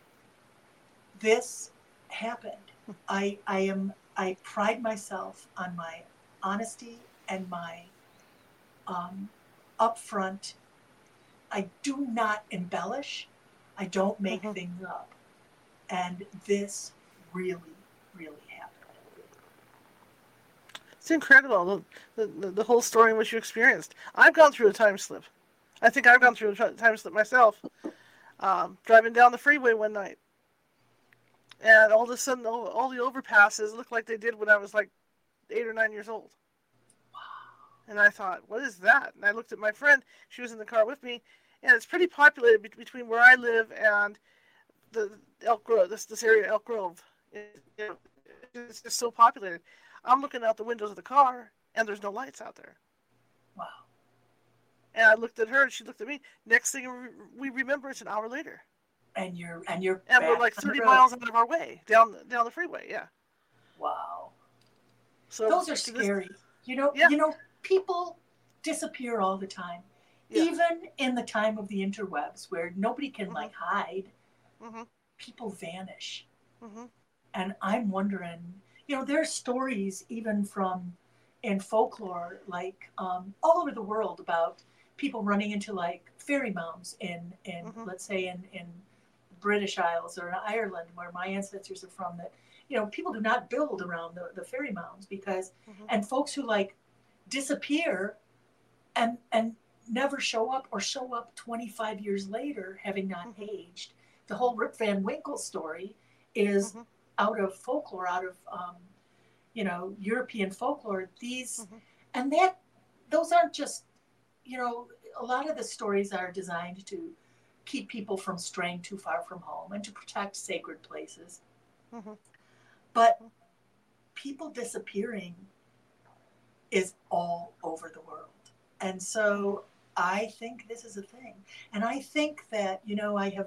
this happened. I I am I pride myself on my honesty and my um, upfront. I do not embellish. I don't make mm-hmm. things up. And this really, really happened. It's incredible, the, the, the whole story in which you experienced. I've gone through a time slip. I think I've gone through a time slip myself, um, driving down the freeway one night. And all of a sudden, all, all the overpasses looked like they did when I was like eight or nine years old. Wow. And I thought, what is that? And I looked at my friend. She was in the car with me. And it's pretty populated be- between where I live and the Elk Grove, this, this area, Elk Grove. It, it, it's just so populated. I'm looking out the windows of the car, and there's no lights out there. Wow. And I looked at her, and she looked at me. Next thing we remember, it's an hour later. And you're and you're and we're like thirty miles out of our way down down the freeway. Yeah. Wow. So those are scary. This, you know. Yeah. You know, people disappear all the time, yeah. even in the time of the interwebs where nobody can mm-hmm. like hide. Mm-hmm. People vanish, mm-hmm. and I'm wondering. You know, there's stories even from in folklore, like um, all over the world, about people running into like fairy mounds in in mm-hmm. let's say in in British Isles or in Ireland, where my ancestors are from, that, you know, people do not build around the, the fairy mounds because, Mhm. and folks who like disappear and and never show up or show up twenty-five years later having not Mhm. aged. The whole Rip Van Winkle story is Mhm. out of folklore, out of um, you know, European folklore. These Mhm. and that those aren't just, you know, a lot of the stories are designed to keep people from straying too far from home and to protect sacred places. Mhm. But people disappearing is all over the world. And so I think this is a thing. And I think that, you know, I have,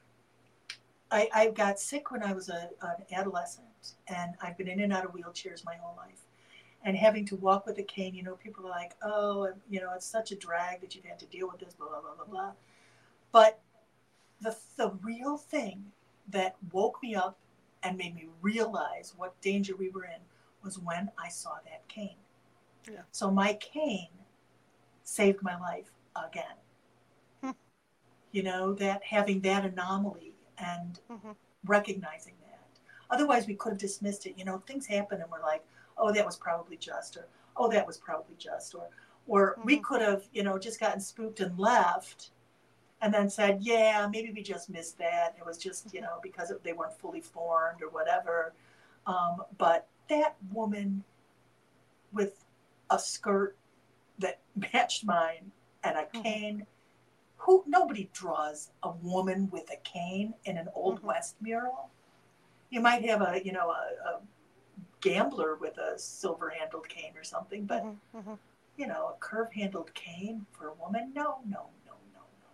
I, I got sick when I was a, an adolescent, and I've been in and out of wheelchairs my whole life. And having to walk with a cane, you know, people are like, oh, you know, it's such a drag that you've had to deal with this, blah, blah, blah, blah, blah. But the, the real thing that woke me up and made me realize what danger we were in was when I saw that cane. Yeah. So my cane saved my life again. Hmm. You know, that having that anomaly and Mhm. recognizing that. Otherwise, we could have dismissed it. You know, things happen and we're like, oh, that was probably just, or oh, that was probably just, or or we Mhm. could have, you know, just gotten spooked and left, and then said, yeah, maybe we just missed that. It was just, you know, because they weren't fully formed or whatever. Um, but that woman with a skirt that matched mine and a Mhm. cane, who nobody draws a woman with a cane in an Old Mhm. West mural. You might have a, you know, a, a gambler with a silver handled cane or something, but Mhm. Mhm. you know, a curve handled cane for a woman, no, no, no, no, no.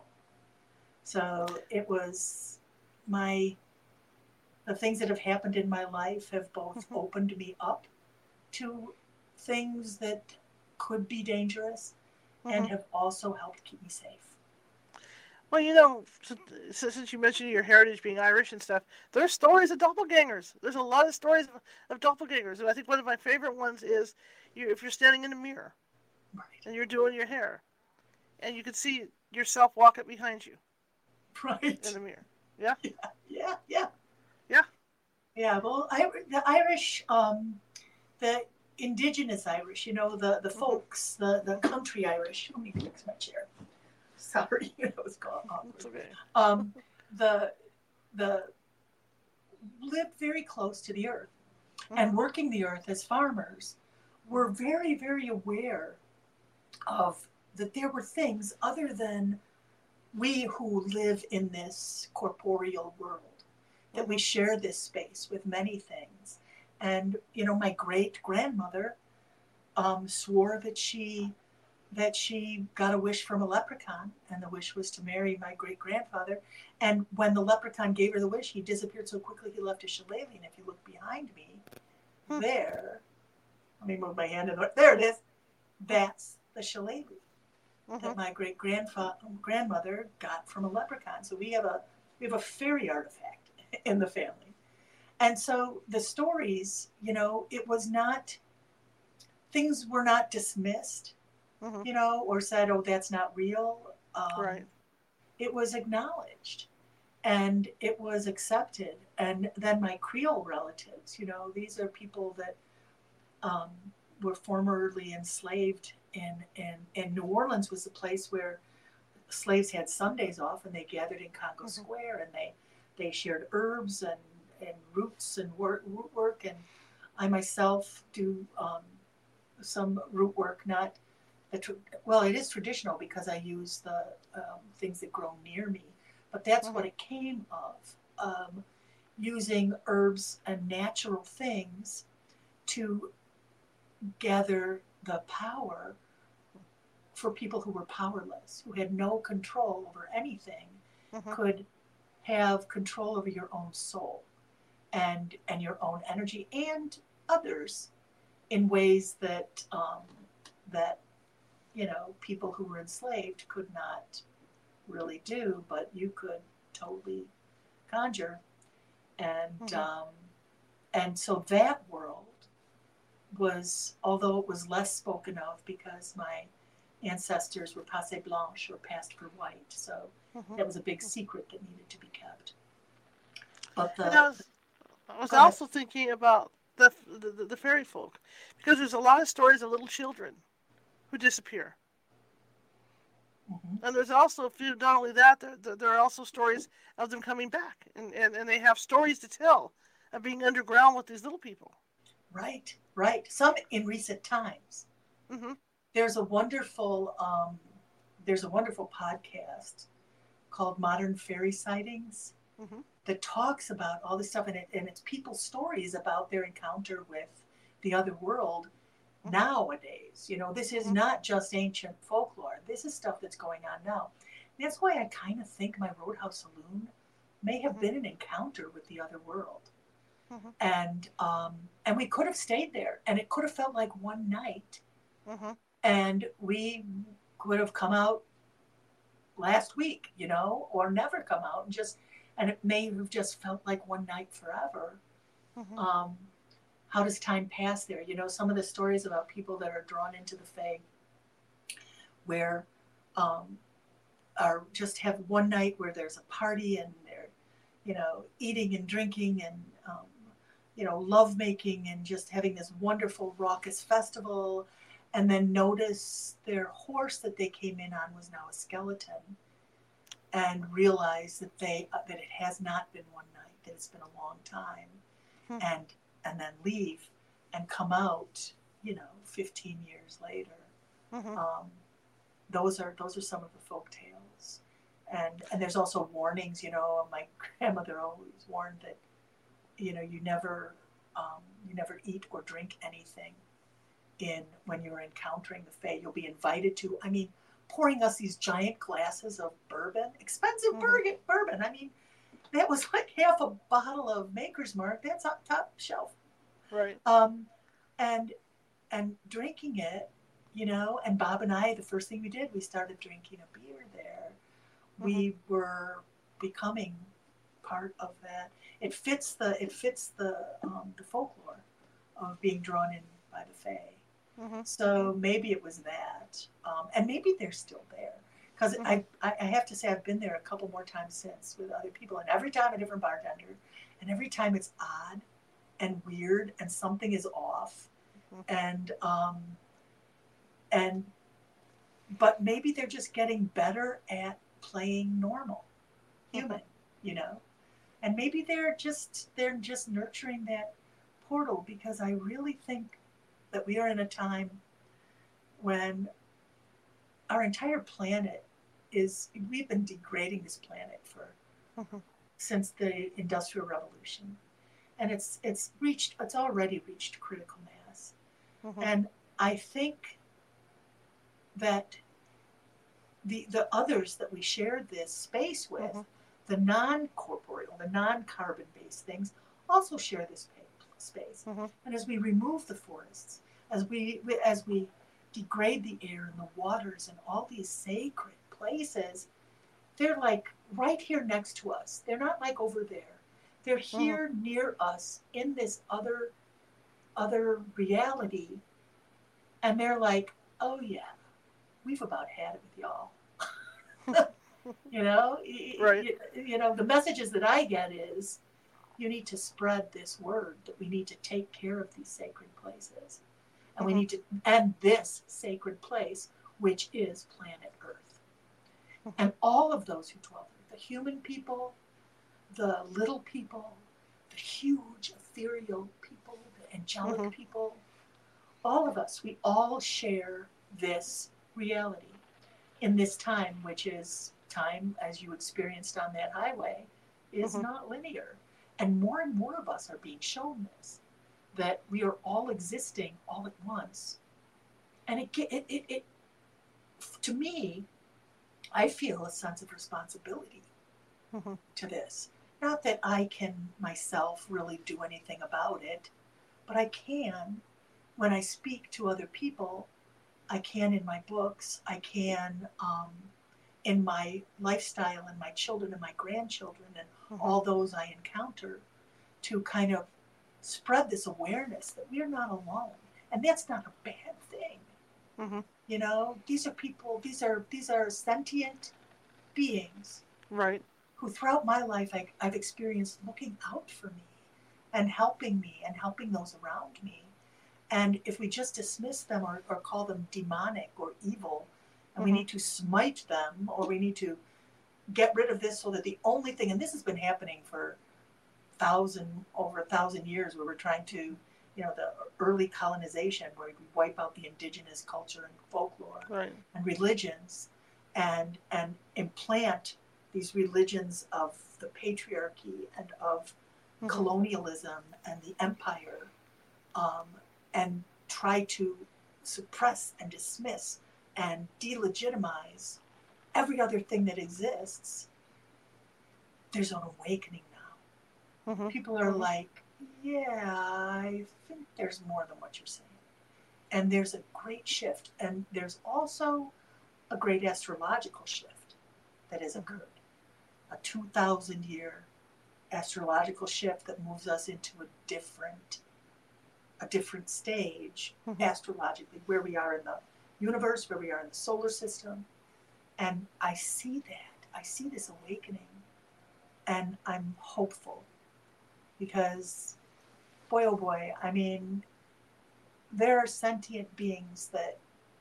So it was my, the things that have happened in my life have both Mhm. opened me up to things that could be dangerous and Mhm. have also helped keep me safe. Well, you know, since, since you mentioned your heritage being Irish and stuff, there's stories of doppelgangers. There's a lot of stories of, of doppelgangers, and I think one of my favorite ones is you if you're standing in a mirror Right. and you're doing your hair, and you can see yourself walk up behind you in Right. the mirror. Yeah, Yeah, yeah, yeah. yeah. Yeah, well, I, the Irish, um, the indigenous Irish, you know, the, the Mhm. folks, the, the Mhm. country Irish. Let me fix my chair. Sorry, that was It's awkward. okay. Um, the the lived very close to the earth, and Mhm. working the earth as farmers, were Mhm. very, very aware of that there were things other than we who live in this corporeal world, that we Mhm. share this space with many things. And you know, my great grandmother um, swore that she that she got a wish from a leprechaun, and the wish was to marry my great grandfather. And when the leprechaun gave her the wish, he disappeared so quickly he left a shillelagh. And if you look behind me, Mhm. there, let me move my hand in there. There it is. That's the shillelagh that Mhm. my great grandmother got from a leprechaun. So we have a we have a fairy artifact in the family. And so the stories, you know, it was not, things were not dismissed, Mhm. you know, or said, oh, that's not real. Um, Right. it was acknowledged and it was accepted. And then my Creole relatives, you know, these are people that um, were formerly enslaved in, in, in New Orleans was the place where slaves had Sundays off and they gathered in Congo Mhm. Square and they, they shared herbs and, and roots and work, root work. And I myself do um, some root work, not the, well, it is traditional because I use the um, things that grow near me, but that's what Mhm. it came of, um, using herbs and natural things to gather the power for people who were powerless, who had no control over anything, Mhm. could have control over your own soul and and your own energy and others in ways that um, that you know people who were enslaved could not really do, but you could totally conjure. And Mhm. um, and so that world was, although it was less spoken of because my ancestors were passé blanche or passed for white, so Mhm. that was a big secret that needed to be kept. But And I the, was, I was go ahead. also thinking about the, the the fairy folk, because there's a lot of stories of little children who disappear, Hmm. and there's also a few. Not only that, there, there are also stories of them coming back, and, and, and they have stories to tell of being underground with these little people. Right, right. Some in recent times. Hmm. There's a wonderful, um, there's a wonderful podcast called Modern Fairy Sightings Hmm. that talks about all this stuff, and, it, and it's people's stories about their encounter with the other world Hmm. nowadays. You know, this is Hmm. not just ancient folklore. This is stuff that's going on now. And that's why I kind of think my Roadhouse Saloon may have Hmm. been an encounter with the other world. Hmm. And um, and we could have stayed there, and it could have felt like one night, Hmm. and we could have come out last week, you know, or never come out and just, and it may have just felt like one night forever. Hmm. Um, how does time pass there? You know, some of the stories about people that are drawn into the Fae, where um, are just have one night where there's a party and they're, you know, eating and drinking and um, you know, love making and just having this wonderful raucous festival, and then notice their horse that they came in on was now a skeleton, and realize that they uh, that it has not been one night, that it's been a long time, Hmm. and and then leave and come out, you know, fifteen years later. Hmm. Um, those are those are some of the folk tales, and and there's also warnings. You know, my grandmother always warned that, you know, you never um, you never eat or drink anything in when you're encountering the Fae. You'll be invited to. I mean, pouring us these giant glasses of bourbon, expensive Hmm. bourbon. I mean, that was like half a bottle of Maker's Mark. That's up top shelf. Right. Um, and and drinking it, you know. And Bob and I, the first thing we did, we started drinking a beer there. Hmm. We were becoming part of that. It fits the it fits the um, the folklore of being drawn in by the Fae. Hmm. So maybe it was that, um, and maybe they're still there. Because Hmm. I, I have to say I've been there a couple more times since with other people, and every time a different bartender, and every time it's odd and weird, and something is off, and um, and but maybe they're just getting better at playing normal, Hmm. human, you know, and maybe they're just they're just nurturing that portal, because I really think that we are in a time when our entire planet is we've been degrading this planet for Hmm. since the industrial revolution, and it's it's reached it's already reached critical mass. Hmm. And I think that the the others that we shared this space with, Hmm. the non-corporeal, the non-carbon based things, also share this space. Hmm. And as we remove the forests, as we as we degrade the air and the waters and all these sacred places, they're like right here next to us. They're not like over there. They're Hmm. here near us in this other other reality, and they're like, oh yeah, we've about had it with y'all. You know, Right. you, you know, the messages that I get is you need to spread this word that we need to take care of these sacred places, and we Hmm. need to end this sacred place, which is planet Earth. Hmm. And all of those who dwell there, the human people, the little people, the huge ethereal people, the angelic Hmm. people, all of us, we all share this reality in this time, which is time as you experienced on that highway, is Hmm. not linear. And more and more of us are being shown this, that we are all existing all at once. And it, it, it, it to me, I feel a sense of responsibility Hmm. to this. Not that I can myself really do anything about it, but I can when I speak to other people. I can in my books. I can um, in my lifestyle and my children and my grandchildren and Hmm. all those I encounter, to kind of spread this awareness that we are not alone. And that's not a bad thing. Hmm. You know, these are people, these are these are sentient beings Right. who throughout my life I, I've experienced looking out for me and helping me and helping those around me. And if we just dismiss them or, or call them demonic or evil, and mm-hmm. we need to smite them, or we need to get rid of this so that the only thing, and this has been happening for thousand, over a thousand years, where we're trying to, you know, the early colonization, where we wipe out the indigenous culture and folklore right. and religions, and and implant these religions of the patriarchy and of mm-hmm. colonialism and the empire, um, and try to suppress and dismiss and delegitimize every other thing that exists. There's an awakening now. Mm-hmm. People are mm-hmm. like, yeah, I think there's more than what you're saying. And there's a great shift. And there's also a great astrological shift that has occurred. A two thousand year astrological shift that moves us into a different, a different stage mm-hmm. astrologically, where we are in the universe, where we are in the solar system. And I see that. I see this awakening. And I'm hopeful. Because, boy, oh boy, I mean, there are sentient beings that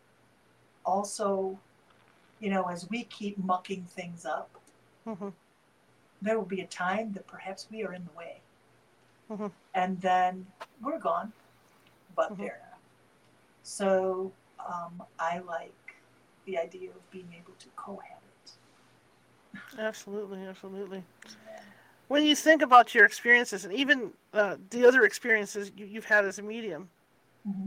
also, you know, as we keep mucking things up, mm-hmm. there will be a time that perhaps we are in the way. Mm-hmm. And then we're gone, but mm-hmm. they're not. So um, I like the idea of being able to cohabit. Absolutely, absolutely. Yeah. When you think about your experiences, and even uh, the other experiences you, you've had as a medium, mm-hmm.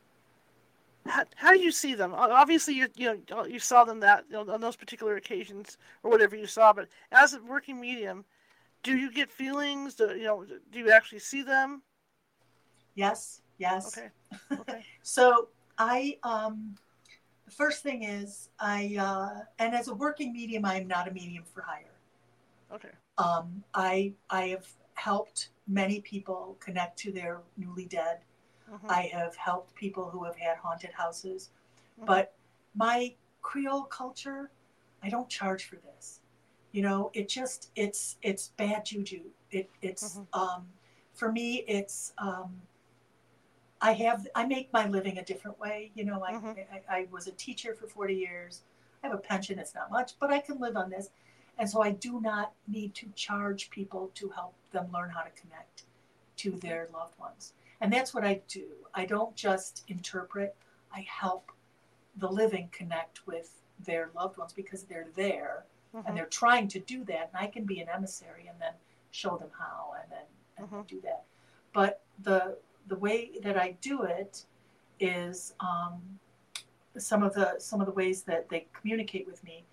how, how do you see them? Obviously, you you know you saw them that you know, on those particular occasions or whatever you saw. But as a working medium, do you get feelings? Do you know? Do you actually see them? Yes. Yes. Okay. Okay. So I um, the first thing is I uh, and as a working medium, I am not a medium for hire. Okay. Um, I I have helped many people connect to their newly dead. Mm-hmm. I have helped people who have had haunted houses. Mm-hmm. But my Creole culture, I don't charge for this. You know, it just, it's it's bad juju. It It's, mm-hmm. um, for me, it's, um, I have, I make my living a different way. You know, I, mm-hmm. I, I was a teacher for forty years. I have a pension, it's not much, but I can live on this. And so I do not need to charge people to help them learn how to connect to their loved ones. And that's what I do. I don't just interpret, I help the living connect with their loved ones because they're there mm-hmm. and they're trying to do that. And I can be an emissary and then show them how and then, and mm-hmm. then do that. But the the way that I do it is um, some of the some of the ways that they communicate with me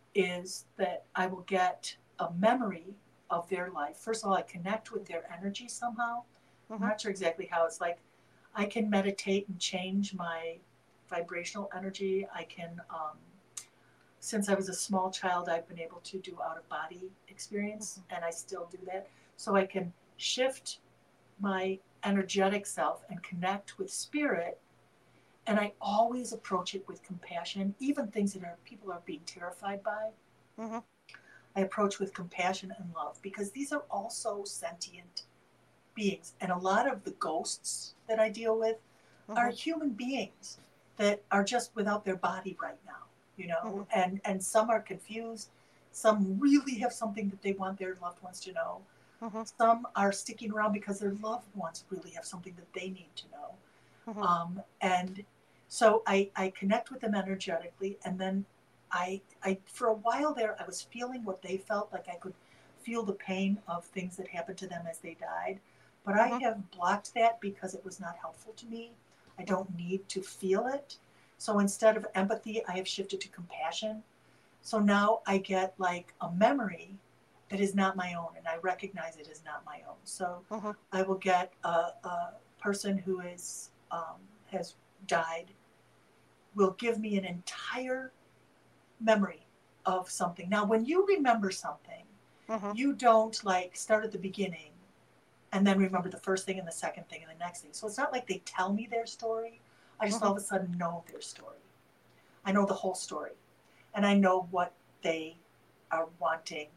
is that I will get a memory of their life. First of all, I connect with their energy somehow. Mm-hmm. I'm not sure exactly how. It's like I can meditate and change my vibrational energy. I can, um, since I was a small child, I've been able to do out-of-body experience, mm-hmm. and I still do that. So I can shift my energetic self and connect with spirit. And I always approach it with compassion, even things that are people are being terrified by. Mm-hmm. I approach with compassion and love because these are also sentient beings. And a lot of the ghosts that I deal with mm-hmm. are human beings that are just without their body right now, you know, mm-hmm. and, and some are confused. Some really have something that they want their loved ones to know. Mm-hmm. Some are sticking around because their loved ones really have something that they need to know. Mm-hmm. Um, and so I, I connect with them energetically, and then I, I, for a while there, I was feeling what they felt, like I could feel the pain of things that happened to them as they died. But mm-hmm. I have blocked that because it was not helpful to me. I don't need to feel it. So instead of empathy, I have shifted to compassion. So now I get like a memory that is not my own, and I recognize it as not my own. So mm-hmm. I will get a, a person who is um, has died will give me an entire memory of something. Now, when you remember something, mm-hmm. you don't like start at the beginning and then remember the first thing and the second thing and the next thing. So it's not like they tell me their story. I just mm-hmm. all of a sudden know their story. I know the whole story. And I know what they are wanting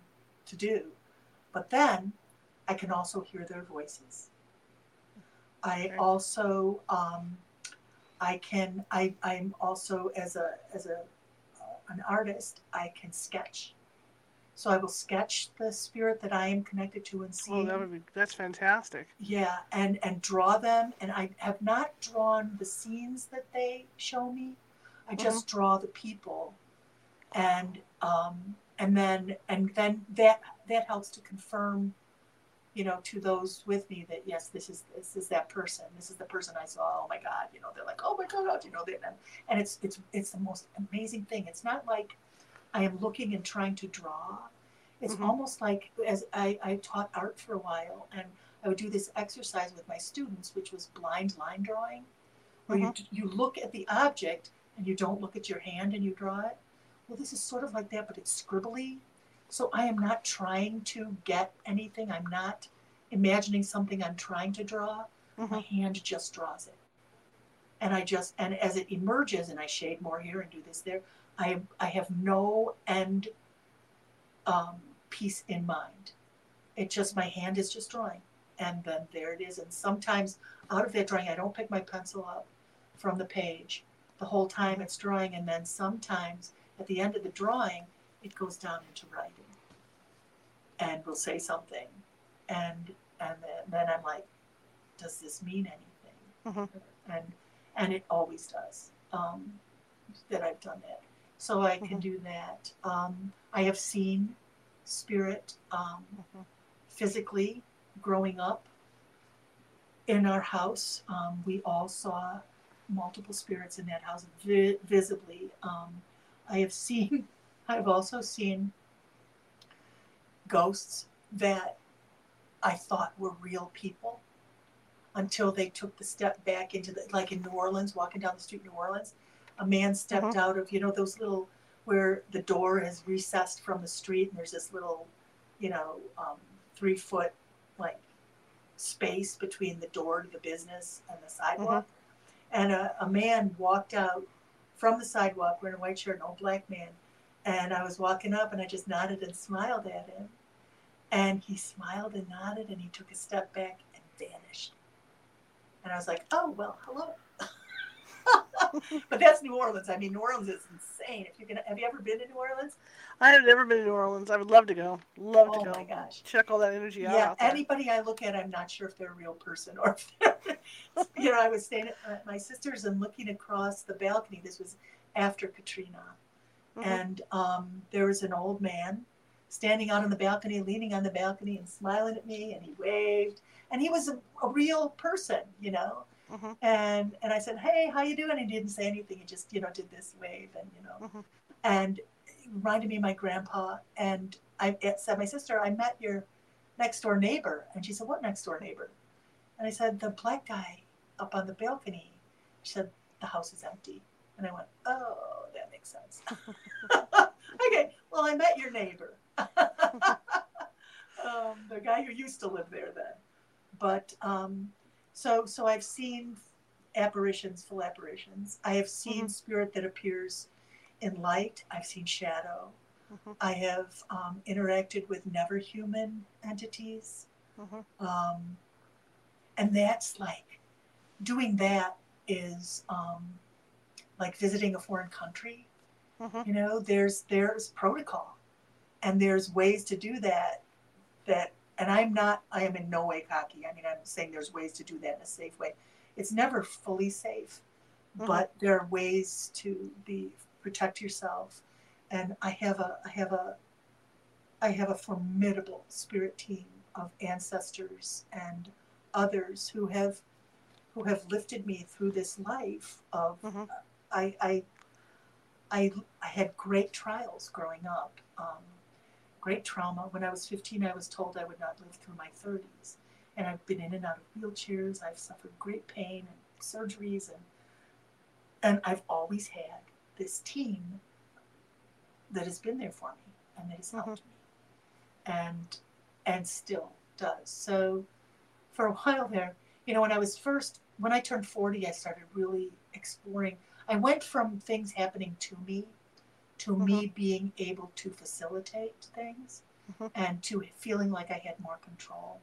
to do. But then I can also hear their voices. I Okay. also um, I can I I'm also as a as a uh, an artist I can sketch. So I will sketch the spirit that I am connected to and Oh, that seeing. would be that's fantastic. Yeah, and and draw them. And I have not drawn the scenes that they show me. I Mhm. just draw the people, and um, and then and then that that helps to confirm, you know, to those with me that yes, this is this is that person. This is the person I saw. Oh my God, you know, they're like, oh my God, you know, they and, and it's it's it's the most amazing thing. It's not like I am looking and trying to draw. It's Mhm. almost like as I, I taught art for a while, and I would do this exercise with my students, which was blind line drawing, where you Mhm. you look at the object and you don't look at your hand and you draw it. Well, this is sort of like that, but it's scribbly. So I am not trying to get anything. I'm not imagining something I'm trying to draw. My Mhm. hand just draws it. And I just, and as it emerges, and I shade more here and do this there, I, I have no end um, piece in mind. It just, my hand is just drawing. And then there it is. And sometimes out of that drawing, I don't pick my pencil up from the page the whole time it's drawing. And then sometimes at the end of the drawing, it goes down into writing and will say something. And, and then, then I'm like, does this mean anything? Mhm. And, and it always does, um, that I've done that. So I can Mhm. do that. Um, I have seen spirit um, Mhm. physically growing up in our house. Um, we all saw multiple spirits in that house vi- visibly. Um, I have seen, I've also seen ghosts that I thought were real people until they took the step back into the, like in New Orleans, walking down the street in New Orleans, a man stepped Mhm. out of, you know, those little, where the door is recessed from the street and there's this little, you know, um, three foot like space between the door to the business and the Mhm. sidewalk. And a, a man walked out from the sidewalk wearing a white shirt, an old black man. And I was walking up and I just nodded and smiled at him. And he smiled and nodded and he took a step back and vanished. And I was like, oh, well, hello. But that's New Orleans. I mean, New Orleans is insane. If you can, have you ever been to New Orleans? I have never been to New Orleans. I would love to go. Love to Oh my go. gosh. Check all that energy out Yeah, out there. anybody I look at, I'm not sure if they're a real person or if they're, you know, I was staying at my sister's and looking across the balcony. This was after Katrina. Mhm. And um, there was an old man standing out on the balcony, leaning on the balcony and smiling at me, and he waved. And he was a, a real person, you know. Mhm. And and I said, hey, how you doing? And he didn't say anything. He just, you know, did this wave and, you know. Mhm. And it reminded me of my grandpa. And I said, my sister, I met your next door neighbor. And she said, what next door neighbor? And I said, the black guy up on the balcony. She said, the house is empty. And I went, oh, that makes sense. Okay, well, I met your neighbor, um, the guy who used to live there then. But um, so, so I've seen apparitions, full apparitions. I have seen Mhm. spirit that appears in light. I've seen shadow. Mhm. I have um, interacted with never human entities. Mhm. Um, and that's like, doing that is um, like visiting a foreign country. Mhm. You know, there's there's protocol and there's ways to do that that and I'm not I am in no way cocky. I mean, I'm saying there's ways to do that in a safe way. It's never fully safe, Mhm. but there are ways to be protect yourself. And I have a I have a I have a formidable spirit team of ancestors and others who have who have lifted me through this life of Mhm. I I I, I had great trials growing up, um, great trauma. When I was fifteen, I was told I would not live through my thirties. And I've been in and out of wheelchairs. I've suffered great pain and surgeries. And, and I've always had this team that has been there for me and that has Mhm. helped me and, and still does. So for a while there, you know, when I was first, when I turned forty, I started really exploring. I went from things happening to me to Mhm. me being able to facilitate things. Mm-hmm. and to feeling like I had more control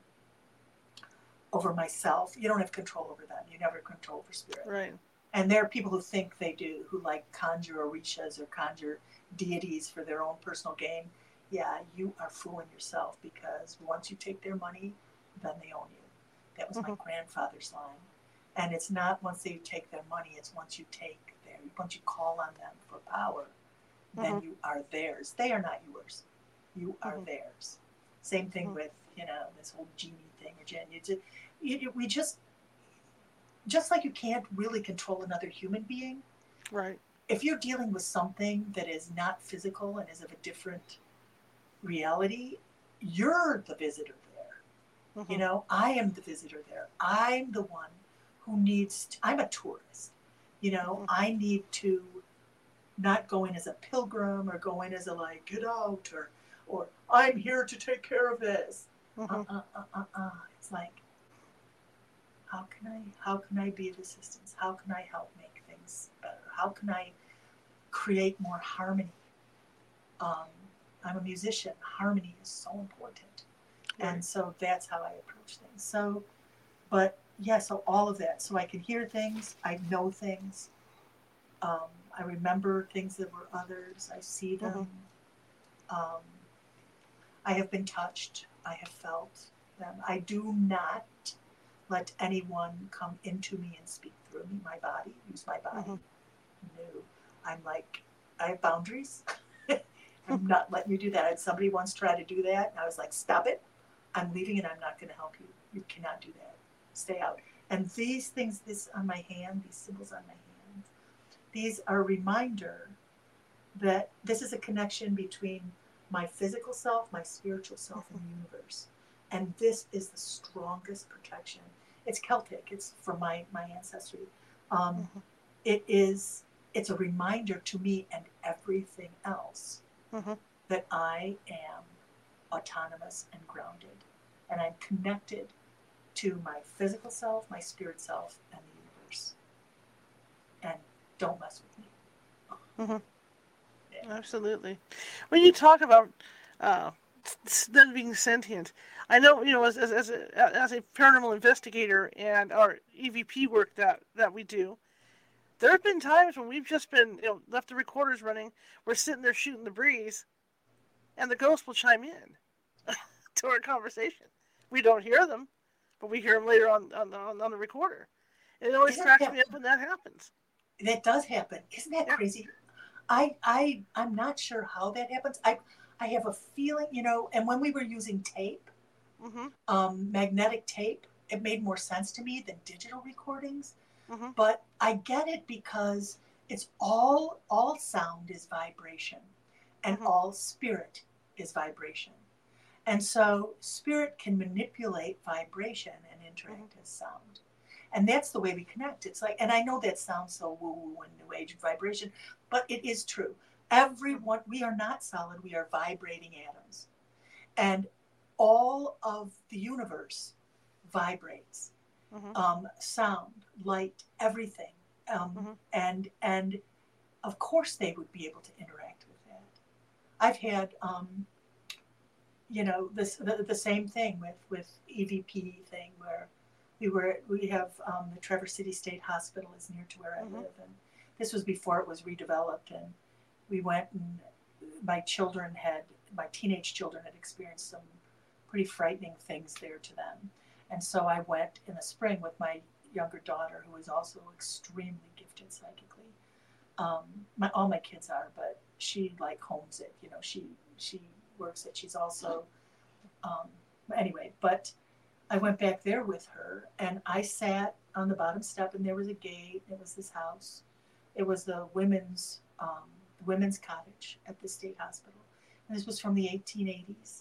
over myself. You don't have control over them. You never have control over spirit. Right. And there are people who think they do, who like conjure orishas or conjure deities for their own personal gain. Yeah, you are fooling yourself, because once you take their money, then they own you. That was Mm-hmm. my grandfather's line. And it's not once they take their money, it's once you take their, once you call on them for power, then Mm-hmm. you are theirs. They are not yours. You are Mm-hmm. theirs. Same thing Mm-hmm. with, you know, this whole genie thing or gin. You just, you, we just, just like you can't really control another human being, Right. if you're dealing with something that is not physical and is of a different reality, you're the visitor there. Mm-hmm. You know, I am the visitor there. I'm the one who needs to, I'm a tourist. You know, Mm-hmm. I need to not go in as a pilgrim or go in as a like, get out, or, or I'm here to take care of this. Mm-hmm. Uh, uh, uh, uh, uh. It's like, how can I, how can I be of assistance? How can I help make things better? How can I create more harmony? Um, I'm a musician. Harmony is so important. Right. And so that's how I approach things. So, but yeah, so all of that. So I can hear things. I know things. Um, I remember things that were others. I see them. Mm-hmm. Um, I have been touched. I have felt them. I do not let anyone come into me and speak through me, my body, use my body. Mm-hmm. No. I'm like, I have boundaries. I'm not letting you do that. I had somebody once try to do that, and I was like, stop it. I'm leaving, and I'm not going to help you. You cannot do that. Stay out. And these things, this on my hand, these symbols on my hand, these are a reminder that this is a connection between my physical self, my spiritual self, and the universe. And this is the strongest protection. It's Celtic. It's from my, my ancestry. Um, Mm-hmm. It is, it's a reminder to me and everything else Mm-hmm. that I am autonomous and grounded. And I'm connected to my physical self, my spirit self, and the universe. And don't mess with me. Mm-hmm. Yeah. Absolutely. When you talk about uh, them being sentient, I know, you know, as, as, as, a, as a paranormal investigator and our E V P work that, that we do, there have been times when we've just been, you know, left the recorders running, we're sitting there shooting the breeze, and the ghost will chime in to our conversation. We don't hear them, but we hear them later on on, on, on the recorder. And it always Isn't cracks that, me up when that happens. that does happen. Isn't that Yeah. crazy? I, I, I'm not sure how that happens. I, I have a feeling, you know, and when we were using tape, Mm-hmm. um, magnetic tape, it made more sense to me than digital recordings. Mm-hmm. But I get it because it's all, all sound is vibration, and Mm-hmm. all spirit is vibration. And so spirit can manipulate vibration and interact Mm-hmm. as sound. And that's the way we connect. It's like, and I know that sounds so woo-woo and new age vibration, but it is true. Everyone, we are not solid, we are vibrating atoms. And all of the universe vibrates. Mm-hmm. Um, sound, light, everything. Um, Mm-hmm. and and of course they would be able to interact with that. I've had um, you know, this the, the same thing with with E V P thing where we were we have um, the Traverse City State Hospital is near to where I Mm-hmm. live, and this was before it was redeveloped, and we went, and my children had my teenage children had experienced some pretty frightening things there to them, and so I went in the spring with my younger daughter, who is also extremely gifted psychically. Um, my all my kids are, but she like homes it. You know, she she works it. She's also um, anyway, but I went back there with her, and I sat on the bottom step, and there was a gate. It was this house. It was the women's um, women's cottage at the state hospital, and this was from the eighteen eighties,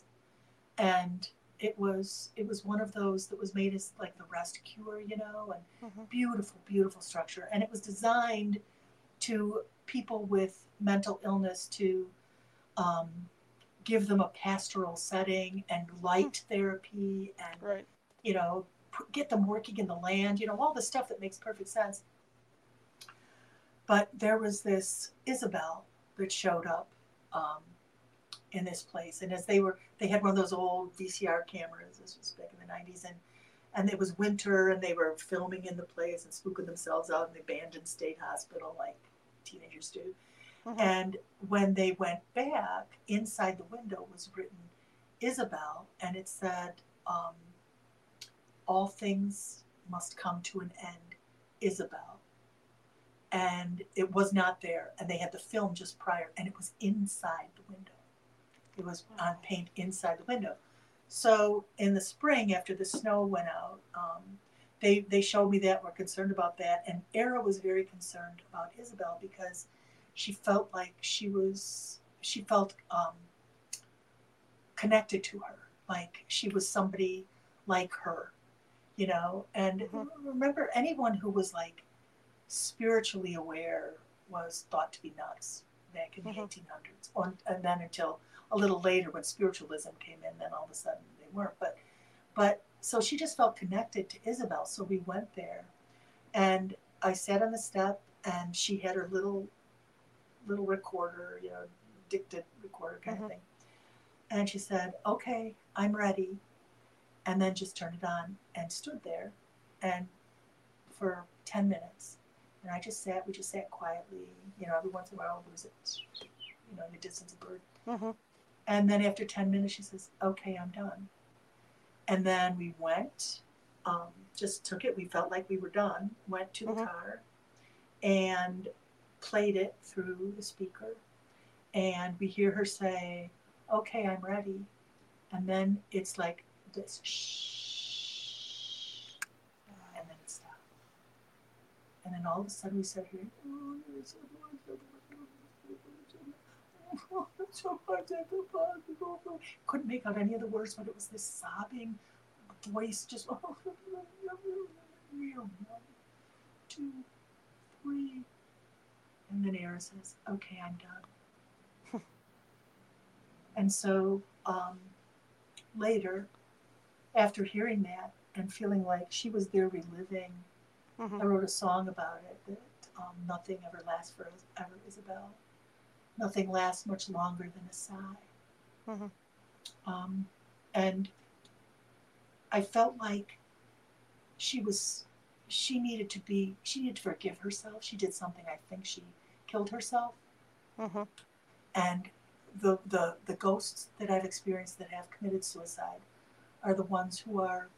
and it was it was one of those that was made as like the rest cure, you know, and Mm-hmm. beautiful, beautiful structure, and it was designed to people with mental illness to um, give them a pastoral setting and light therapy and, Right. you know, get them working in the land, you know, all the stuff that makes perfect sense. But there was this Isabel that showed up um, in this place. And as they were, they had one of those old V C R cameras. This was back in the nineties, and and it was winter, and they were filming in the place and spooking themselves out in the abandoned state hospital like teenagers do. Mm-hmm. And when they went back, inside the window was written Isabel, and it said, um, all things must come to an end, Isabel. And it was not there. And they had the film just prior, and it was inside the window. It was on paint inside the window. So in the spring, after the snow went out, um, they, they showed me that, were concerned about that. And Era was very concerned about Isabel because she felt like she was, she felt um, connected to her, like she was somebody like her, you know. And Mm-hmm. remember, anyone who was like spiritually aware was thought to be nuts back in Mm-hmm. the eighteen hundreds. Or, and then until a little later when spiritualism came in, then all of a sudden they weren't. But, but so she just felt connected to Isabel. So we went there, and I sat on the step, and she had her little little recorder, you know, dictate recorder kind Mm-hmm. of thing. And she said, okay, I'm ready. And then just turned it on and stood there and for ten minutes. And I just sat, we just sat quietly, you know, every once in a while there was a, you know, in the distance a bird. Mm-hmm. And then after ten minutes, she says, okay, I'm done. And then we went, um, just took it. We felt like we were done, went to the Mm-hmm. car and played it through the speaker. And we hear her say, okay, I'm ready. And then it's like this, shh, and then it stopped. And then all of a sudden we start hearing, oh, there's so much, couldn't make out any of the words, but it was this sobbing voice, just one, two, three. And then Era says, okay, I'm done. And so um, later, after hearing that and feeling like she was there reliving, Mm-hmm. I wrote a song about it, that um, nothing ever lasts forever, Isabel. Nothing lasts much longer than a sigh. Mm-hmm. Um, and I felt like she was, she needed to be, she needed to forgive herself. She did something, I think she killed herself. Mm-hmm. And the, the, the ghosts that I've experienced that have committed suicide are the ones who are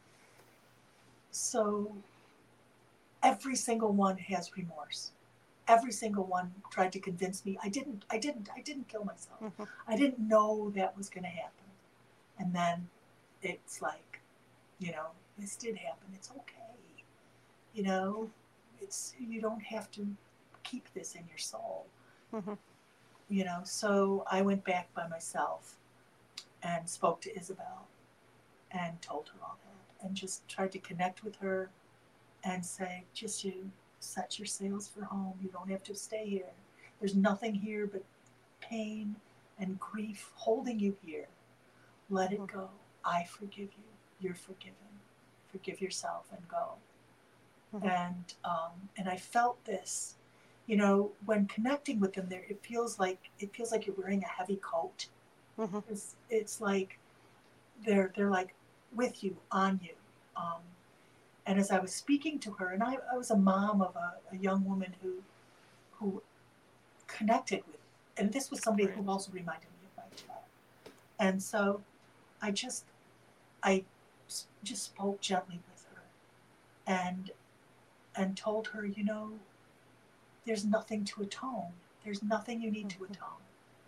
so, every single one has remorse. Every single one tried to convince me I didn't, I didn't, I didn't kill myself. Mm-hmm. I didn't know that was going to happen. And then it's like, you know, this did happen. It's okay. You know, it's, you don't have to keep this in your soul. Mm-hmm. You know, so I went back by myself and spoke to Isabel and told her all that and just tried to connect with her and say, just you set your sails for home. You don't have to stay here. There's nothing here but pain and grief holding you here. Let it go. I forgive you. You're forgiven. Forgive yourself and go. Mm-hmm. And um, and I felt this, you know, when connecting with them, there it feels like it feels like you're wearing a heavy coat. Mm-hmm. It's it's like they're they're like with you, on you. Um, and as I was speaking to her, and I, I was a mom of a, a young woman who who connected with, and this was somebody right. who also reminded me of my child. And so I just I just spoke gently with her and and told her, you know, there's nothing to atone. There's nothing you need mm-hmm. to atone.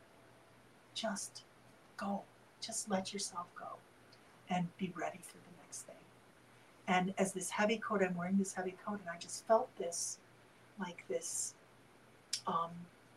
Just go. Just let yourself go and be ready for the next thing. And as this heavy coat, I'm wearing this heavy coat, and I just felt this, like this, um,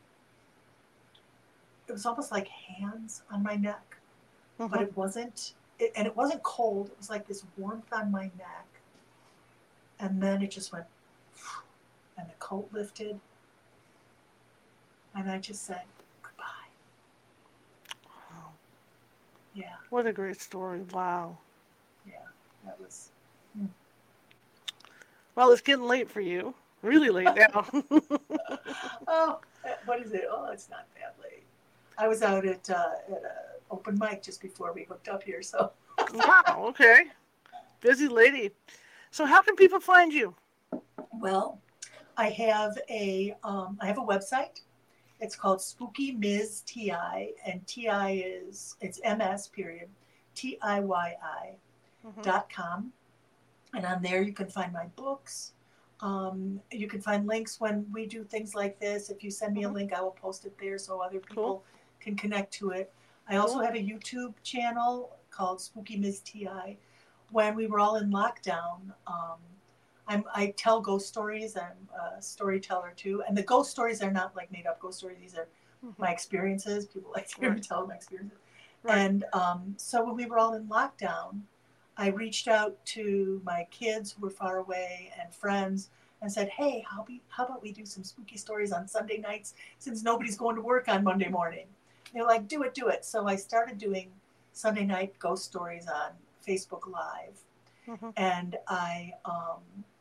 it was almost like hands on my neck, mm-hmm. but it wasn't, it, and it wasn't cold. It was like this warmth on my neck. And then it just went, and the coat lifted, and I just said, goodbye. Wow. Yeah. What a great story. Wow. Yeah, that was. Hmm. Well, it's getting late for you. Really late now. Oh, what is it? Oh, it's not that late. I was out at, uh, at a open mic just before we hooked up here, so. Wow. Okay. Busy lady. So how can people find you? Well, I have a um, I have a website. It's called Spooky Miz Ti, and Ti is it's M S period T I Y I Mm-hmm. dot com, and on there you can find my books. Um, you can find links when we do things like this. If you send me Mm-hmm. a link, I will post it there so other people Cool. can connect to it. I also Cool. have a YouTube channel called Spooky Miz Ti. When we were all in lockdown, um, I'm, I tell ghost stories. I'm a storyteller too. And the ghost stories are not like made up ghost stories. These are Mm-hmm. my experiences. People like to hear me Right. tell my experiences. Right. And um, so when we were all in lockdown, I reached out to my kids who were far away and friends and said, hey, how, be, how about we do some spooky stories on Sunday nights since nobody's going to work on Monday morning? They're like, do it, do it. So I started doing Sunday night ghost stories on Facebook Live. Mm-hmm. And I um,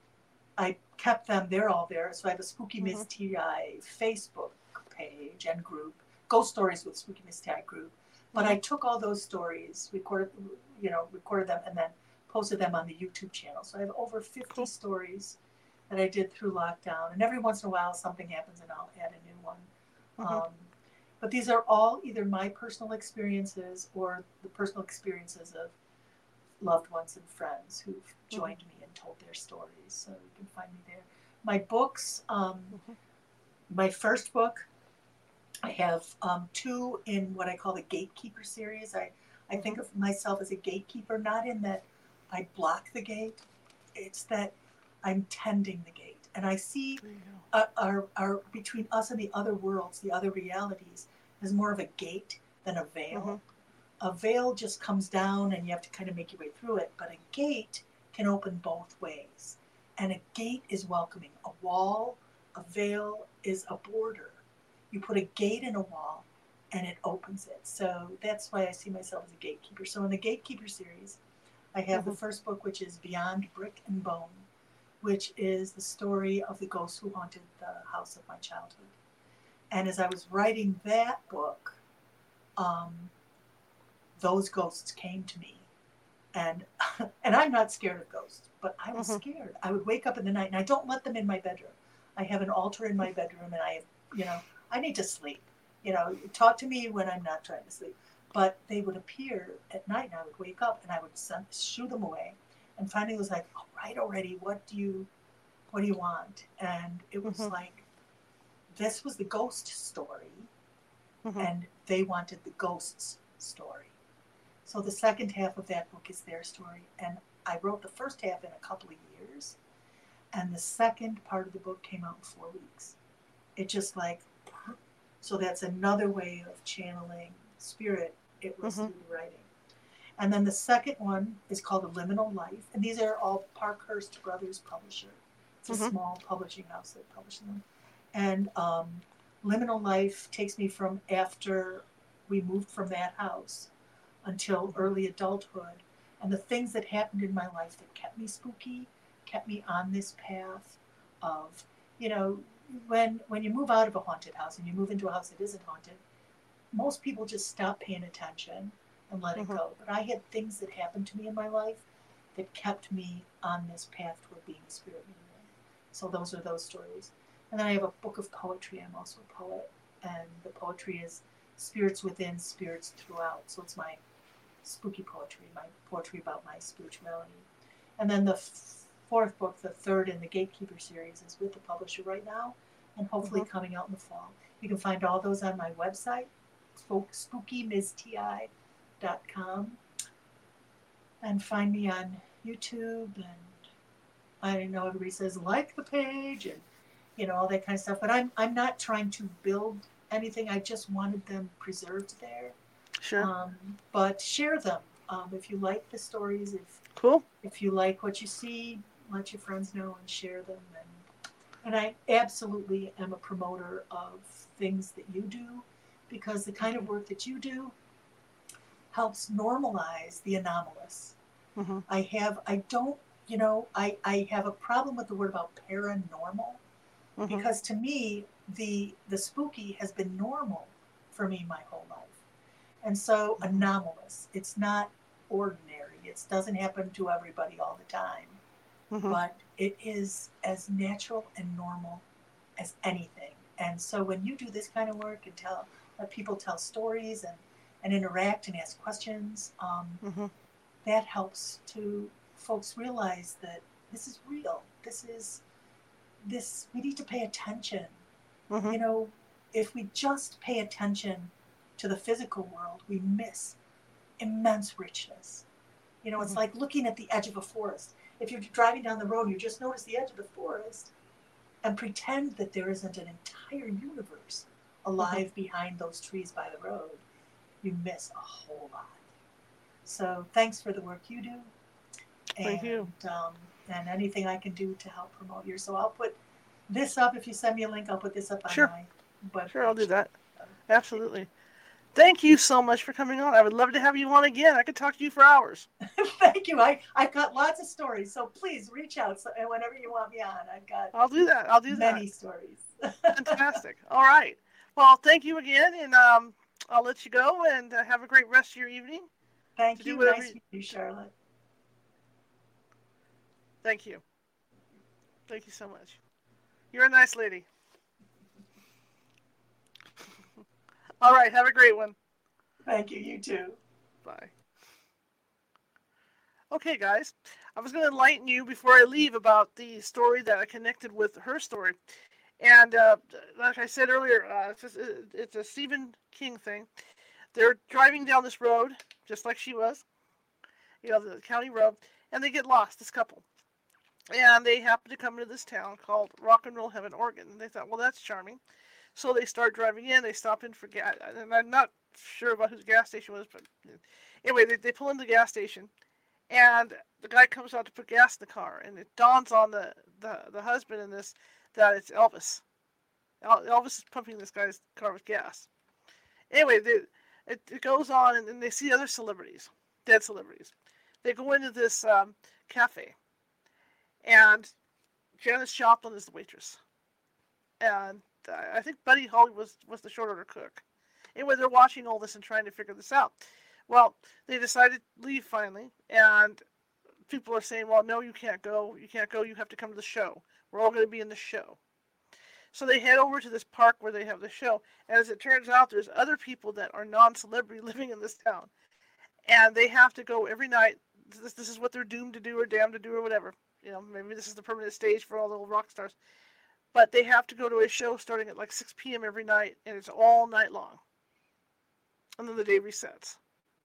I kept them. They're all there. So I have a Spooky Mm-hmm. Miz Ti Facebook page and group, Ghost Stories with Spooky Miz Ti group. But Mm-hmm. I took all those stories, recorded, you know, recorded them, and then posted them on the YouTube channel. So I have over fifty Cool. stories that I did through lockdown. And every once in a while, something happens, and I'll add a new one. Mm-hmm. Um, but these are all either my personal experiences or the personal experiences of loved ones and friends who've joined mm-hmm. me and told their stories. So you can find me there. My books, um, mm-hmm. my first book, I have um, two in what I call the Gatekeeper series. I, I mm-hmm. think of myself as a gatekeeper, not in that I block the gate. It's that I'm tending the gate. And I see uh, our, our, between us and the other worlds, the other realities, as more of a gate than a veil. Mm-hmm. A veil just comes down and you have to kind of make your way through it. But a gate can open both ways. And a gate is welcoming. A wall, a veil is a border. You put a gate in a wall and it opens it. So that's why I see myself as a gatekeeper. So in the Gatekeeper series, I have mm-hmm. the first book, which is Beyond Brick and Bone, which is the story of the ghosts who haunted the house of my childhood. And as I was writing that book, um, those ghosts came to me. And and I'm not scared of ghosts, but I was mm-hmm. scared. I would wake up in the night, and I don't let them in my bedroom. I have an altar in my bedroom, and I have, you know, I need to sleep. You know, talk to me when I'm not trying to sleep. But they would appear at night, and I would wake up, and I would send, shoo them away. And finally, it was like, all right, already, what do you, what do you want? And it was mm-hmm. like, this was the ghost story, mm-hmm. and they wanted the ghost's story. So the second half of that book is their story. And I wrote the first half in a couple of years. And the second part of the book came out in four weeks. It just like, so that's another way of channeling spirit. It was mm-hmm. through the writing. And then the second one is called A Liminal Life. And these are all Parkhurst Brothers publisher. It's a mm-hmm. small publishing house that publishes them. And um, Liminal Life takes me from after we moved from that house until early adulthood, and the things that happened in my life that kept me spooky, kept me on this path of, you know, when when you move out of a haunted house and you move into a house that isn't haunted, most people just stop paying attention and let mm-hmm. it go. But I had things that happened to me in my life that kept me on this path toward being a spirit medium. So those are those stories. And then I have a book of poetry. I'm also a poet, and the poetry is spirits within, spirits throughout. So it's my spooky poetry, my poetry about my spirituality. And then the f- fourth book, the third in the Gatekeeper series, is with the publisher right now and hopefully mm-hmm. coming out in the fall. You can find all those on my website, spooky miz ti dot com, and find me on YouTube. And I know everybody says like the page and, you know, all that kind of stuff, but I'm I'm not trying to build anything. I just wanted them preserved there. Sure. Um, but share them. Um, if you like the stories, if cool. if you like what you see, let your friends know and share them. And and I absolutely am a promoter of things that you do, because the kind of work that you do helps normalize the anomalous. Mm-hmm. I have, I don't, you know, I, I have a problem with the word about paranormal, mm-hmm. because to me, the the spooky has been normal for me my whole life. And so anomalous. It's not ordinary. It doesn't happen to everybody all the time. Mm-hmm. But it is as natural and normal as anything. And so when you do this kind of work and tell let people tell stories and, and interact and ask questions, um, mm-hmm. that helps to folks realize that this is real. This is this we need to pay attention. Mm-hmm. You know, if we just pay attention to the physical world, we miss immense richness. You know, it's mm-hmm. like looking at the edge of a forest. If you're driving down the road, you just notice the edge of the forest and pretend that there isn't an entire universe alive mm-hmm. behind those trees by the road. You miss a whole lot. So thanks for the work you do. Thank and, you. Um, and anything I can do to help promote yours. So I'll put this up. If you send me a link, I'll put this up on sure. my webpage. Sure, I'll do that. Absolutely. Thank you so much for coming on. I would love to have you on again. I could talk to you for hours. Thank you. I, I've got lots of stories, so please reach out so, whenever you want me on. I've got I'll do that. I'll do many that. Many stories. Fantastic. All right. Well, thank you again, and um, I'll let you go, and uh, have a great rest of your evening. Thank you. Nice to meet you, Charlotte. Thank you. Thank you so much. You're a nice lady. All right. Have a great one. Thank you. You too. Bye. Okay, guys. I was going to enlighten you before I leave about the story that I connected with her story. And uh, like I said earlier, uh, it's, just, it's a Stephen King thing. They're driving down this road, just like she was, you know, the county road, and they get lost, this couple. And they happen to come into this town called Rock and Roll Heaven, Oregon. And they thought, well, that's charming. So they start driving in. They stop in for gas. And I'm not sure about whose gas station was, but anyway, they, they pull into the gas station. And the guy comes out to put gas in the car. And it dawns on the, the, the husband in this that it's Elvis. Elvis is pumping this guy's car with gas. Anyway, they, it, it goes on, and, and they see other celebrities, dead celebrities. They go into this um, cafe. And Janis Joplin is the waitress. And uh, I think Buddy Holly was, was the short order cook. Anyway, they're watching all this and trying to figure this out. Well, they decided to leave finally. And people are saying, well, no, you can't go. You can't go. You have to come to the show. We're all going to be in the show. So they head over to this park where they have the show. And as it turns out, there's other people that are non-celebrity living in this town. And they have to go every night. This, this is what they're doomed to do or damned to do or whatever. You know, maybe this is the permanent stage for all the old rock stars. But they have to go to a show starting at like six p.m. every night, and it's all night long. And then the day resets.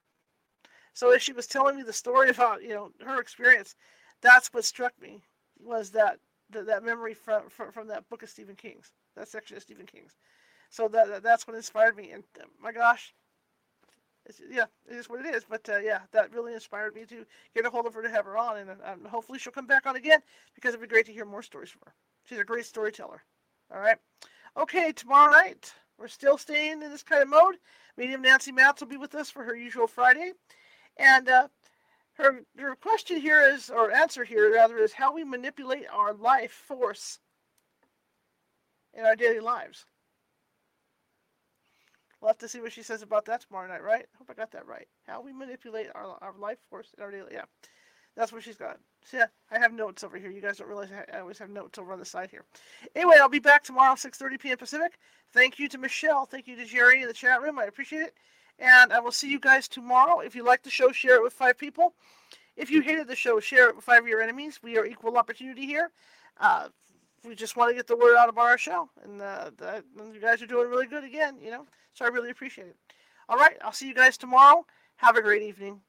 So as she was telling me the story about, you know, her experience, that's what struck me, was that that, that memory from, from from that book of Stephen King's, that section of Stephen King's. So that, that that's what inspired me. And uh, my gosh, it's, yeah, it is what it is. But uh, yeah, that really inspired me to get a hold of her to have her on, and um, hopefully she'll come back on again, because it'd be great to hear more stories from her. She's a great storyteller. All right. Okay, tomorrow night, we're still staying in this kind of mode. Medium Nancy Matz will be with us for her usual Friday. And uh, her, her question here is, or answer here rather, is how we manipulate our life force in our daily lives. We'll have to see what she says about that tomorrow night, right? I hope I got that right. How we manipulate our, our life force in our daily, yeah. That's what she's got. So yeah, I have notes over here. You guys don't realize I always have notes over on the side here. Anyway, I'll be back tomorrow, six thirty p.m. Pacific. Thank you to Michelle. Thank you to Jerry in the chat room. I appreciate it. And I will see you guys tomorrow. If you like the show, share it with five people. If you hated the show, share it with five of your enemies. We are equal opportunity here. Uh, we just want to get the word out about our show. And, uh, the, and you guys are doing really good again, you know. So I really appreciate it. All right, I'll see you guys tomorrow. Have a great evening.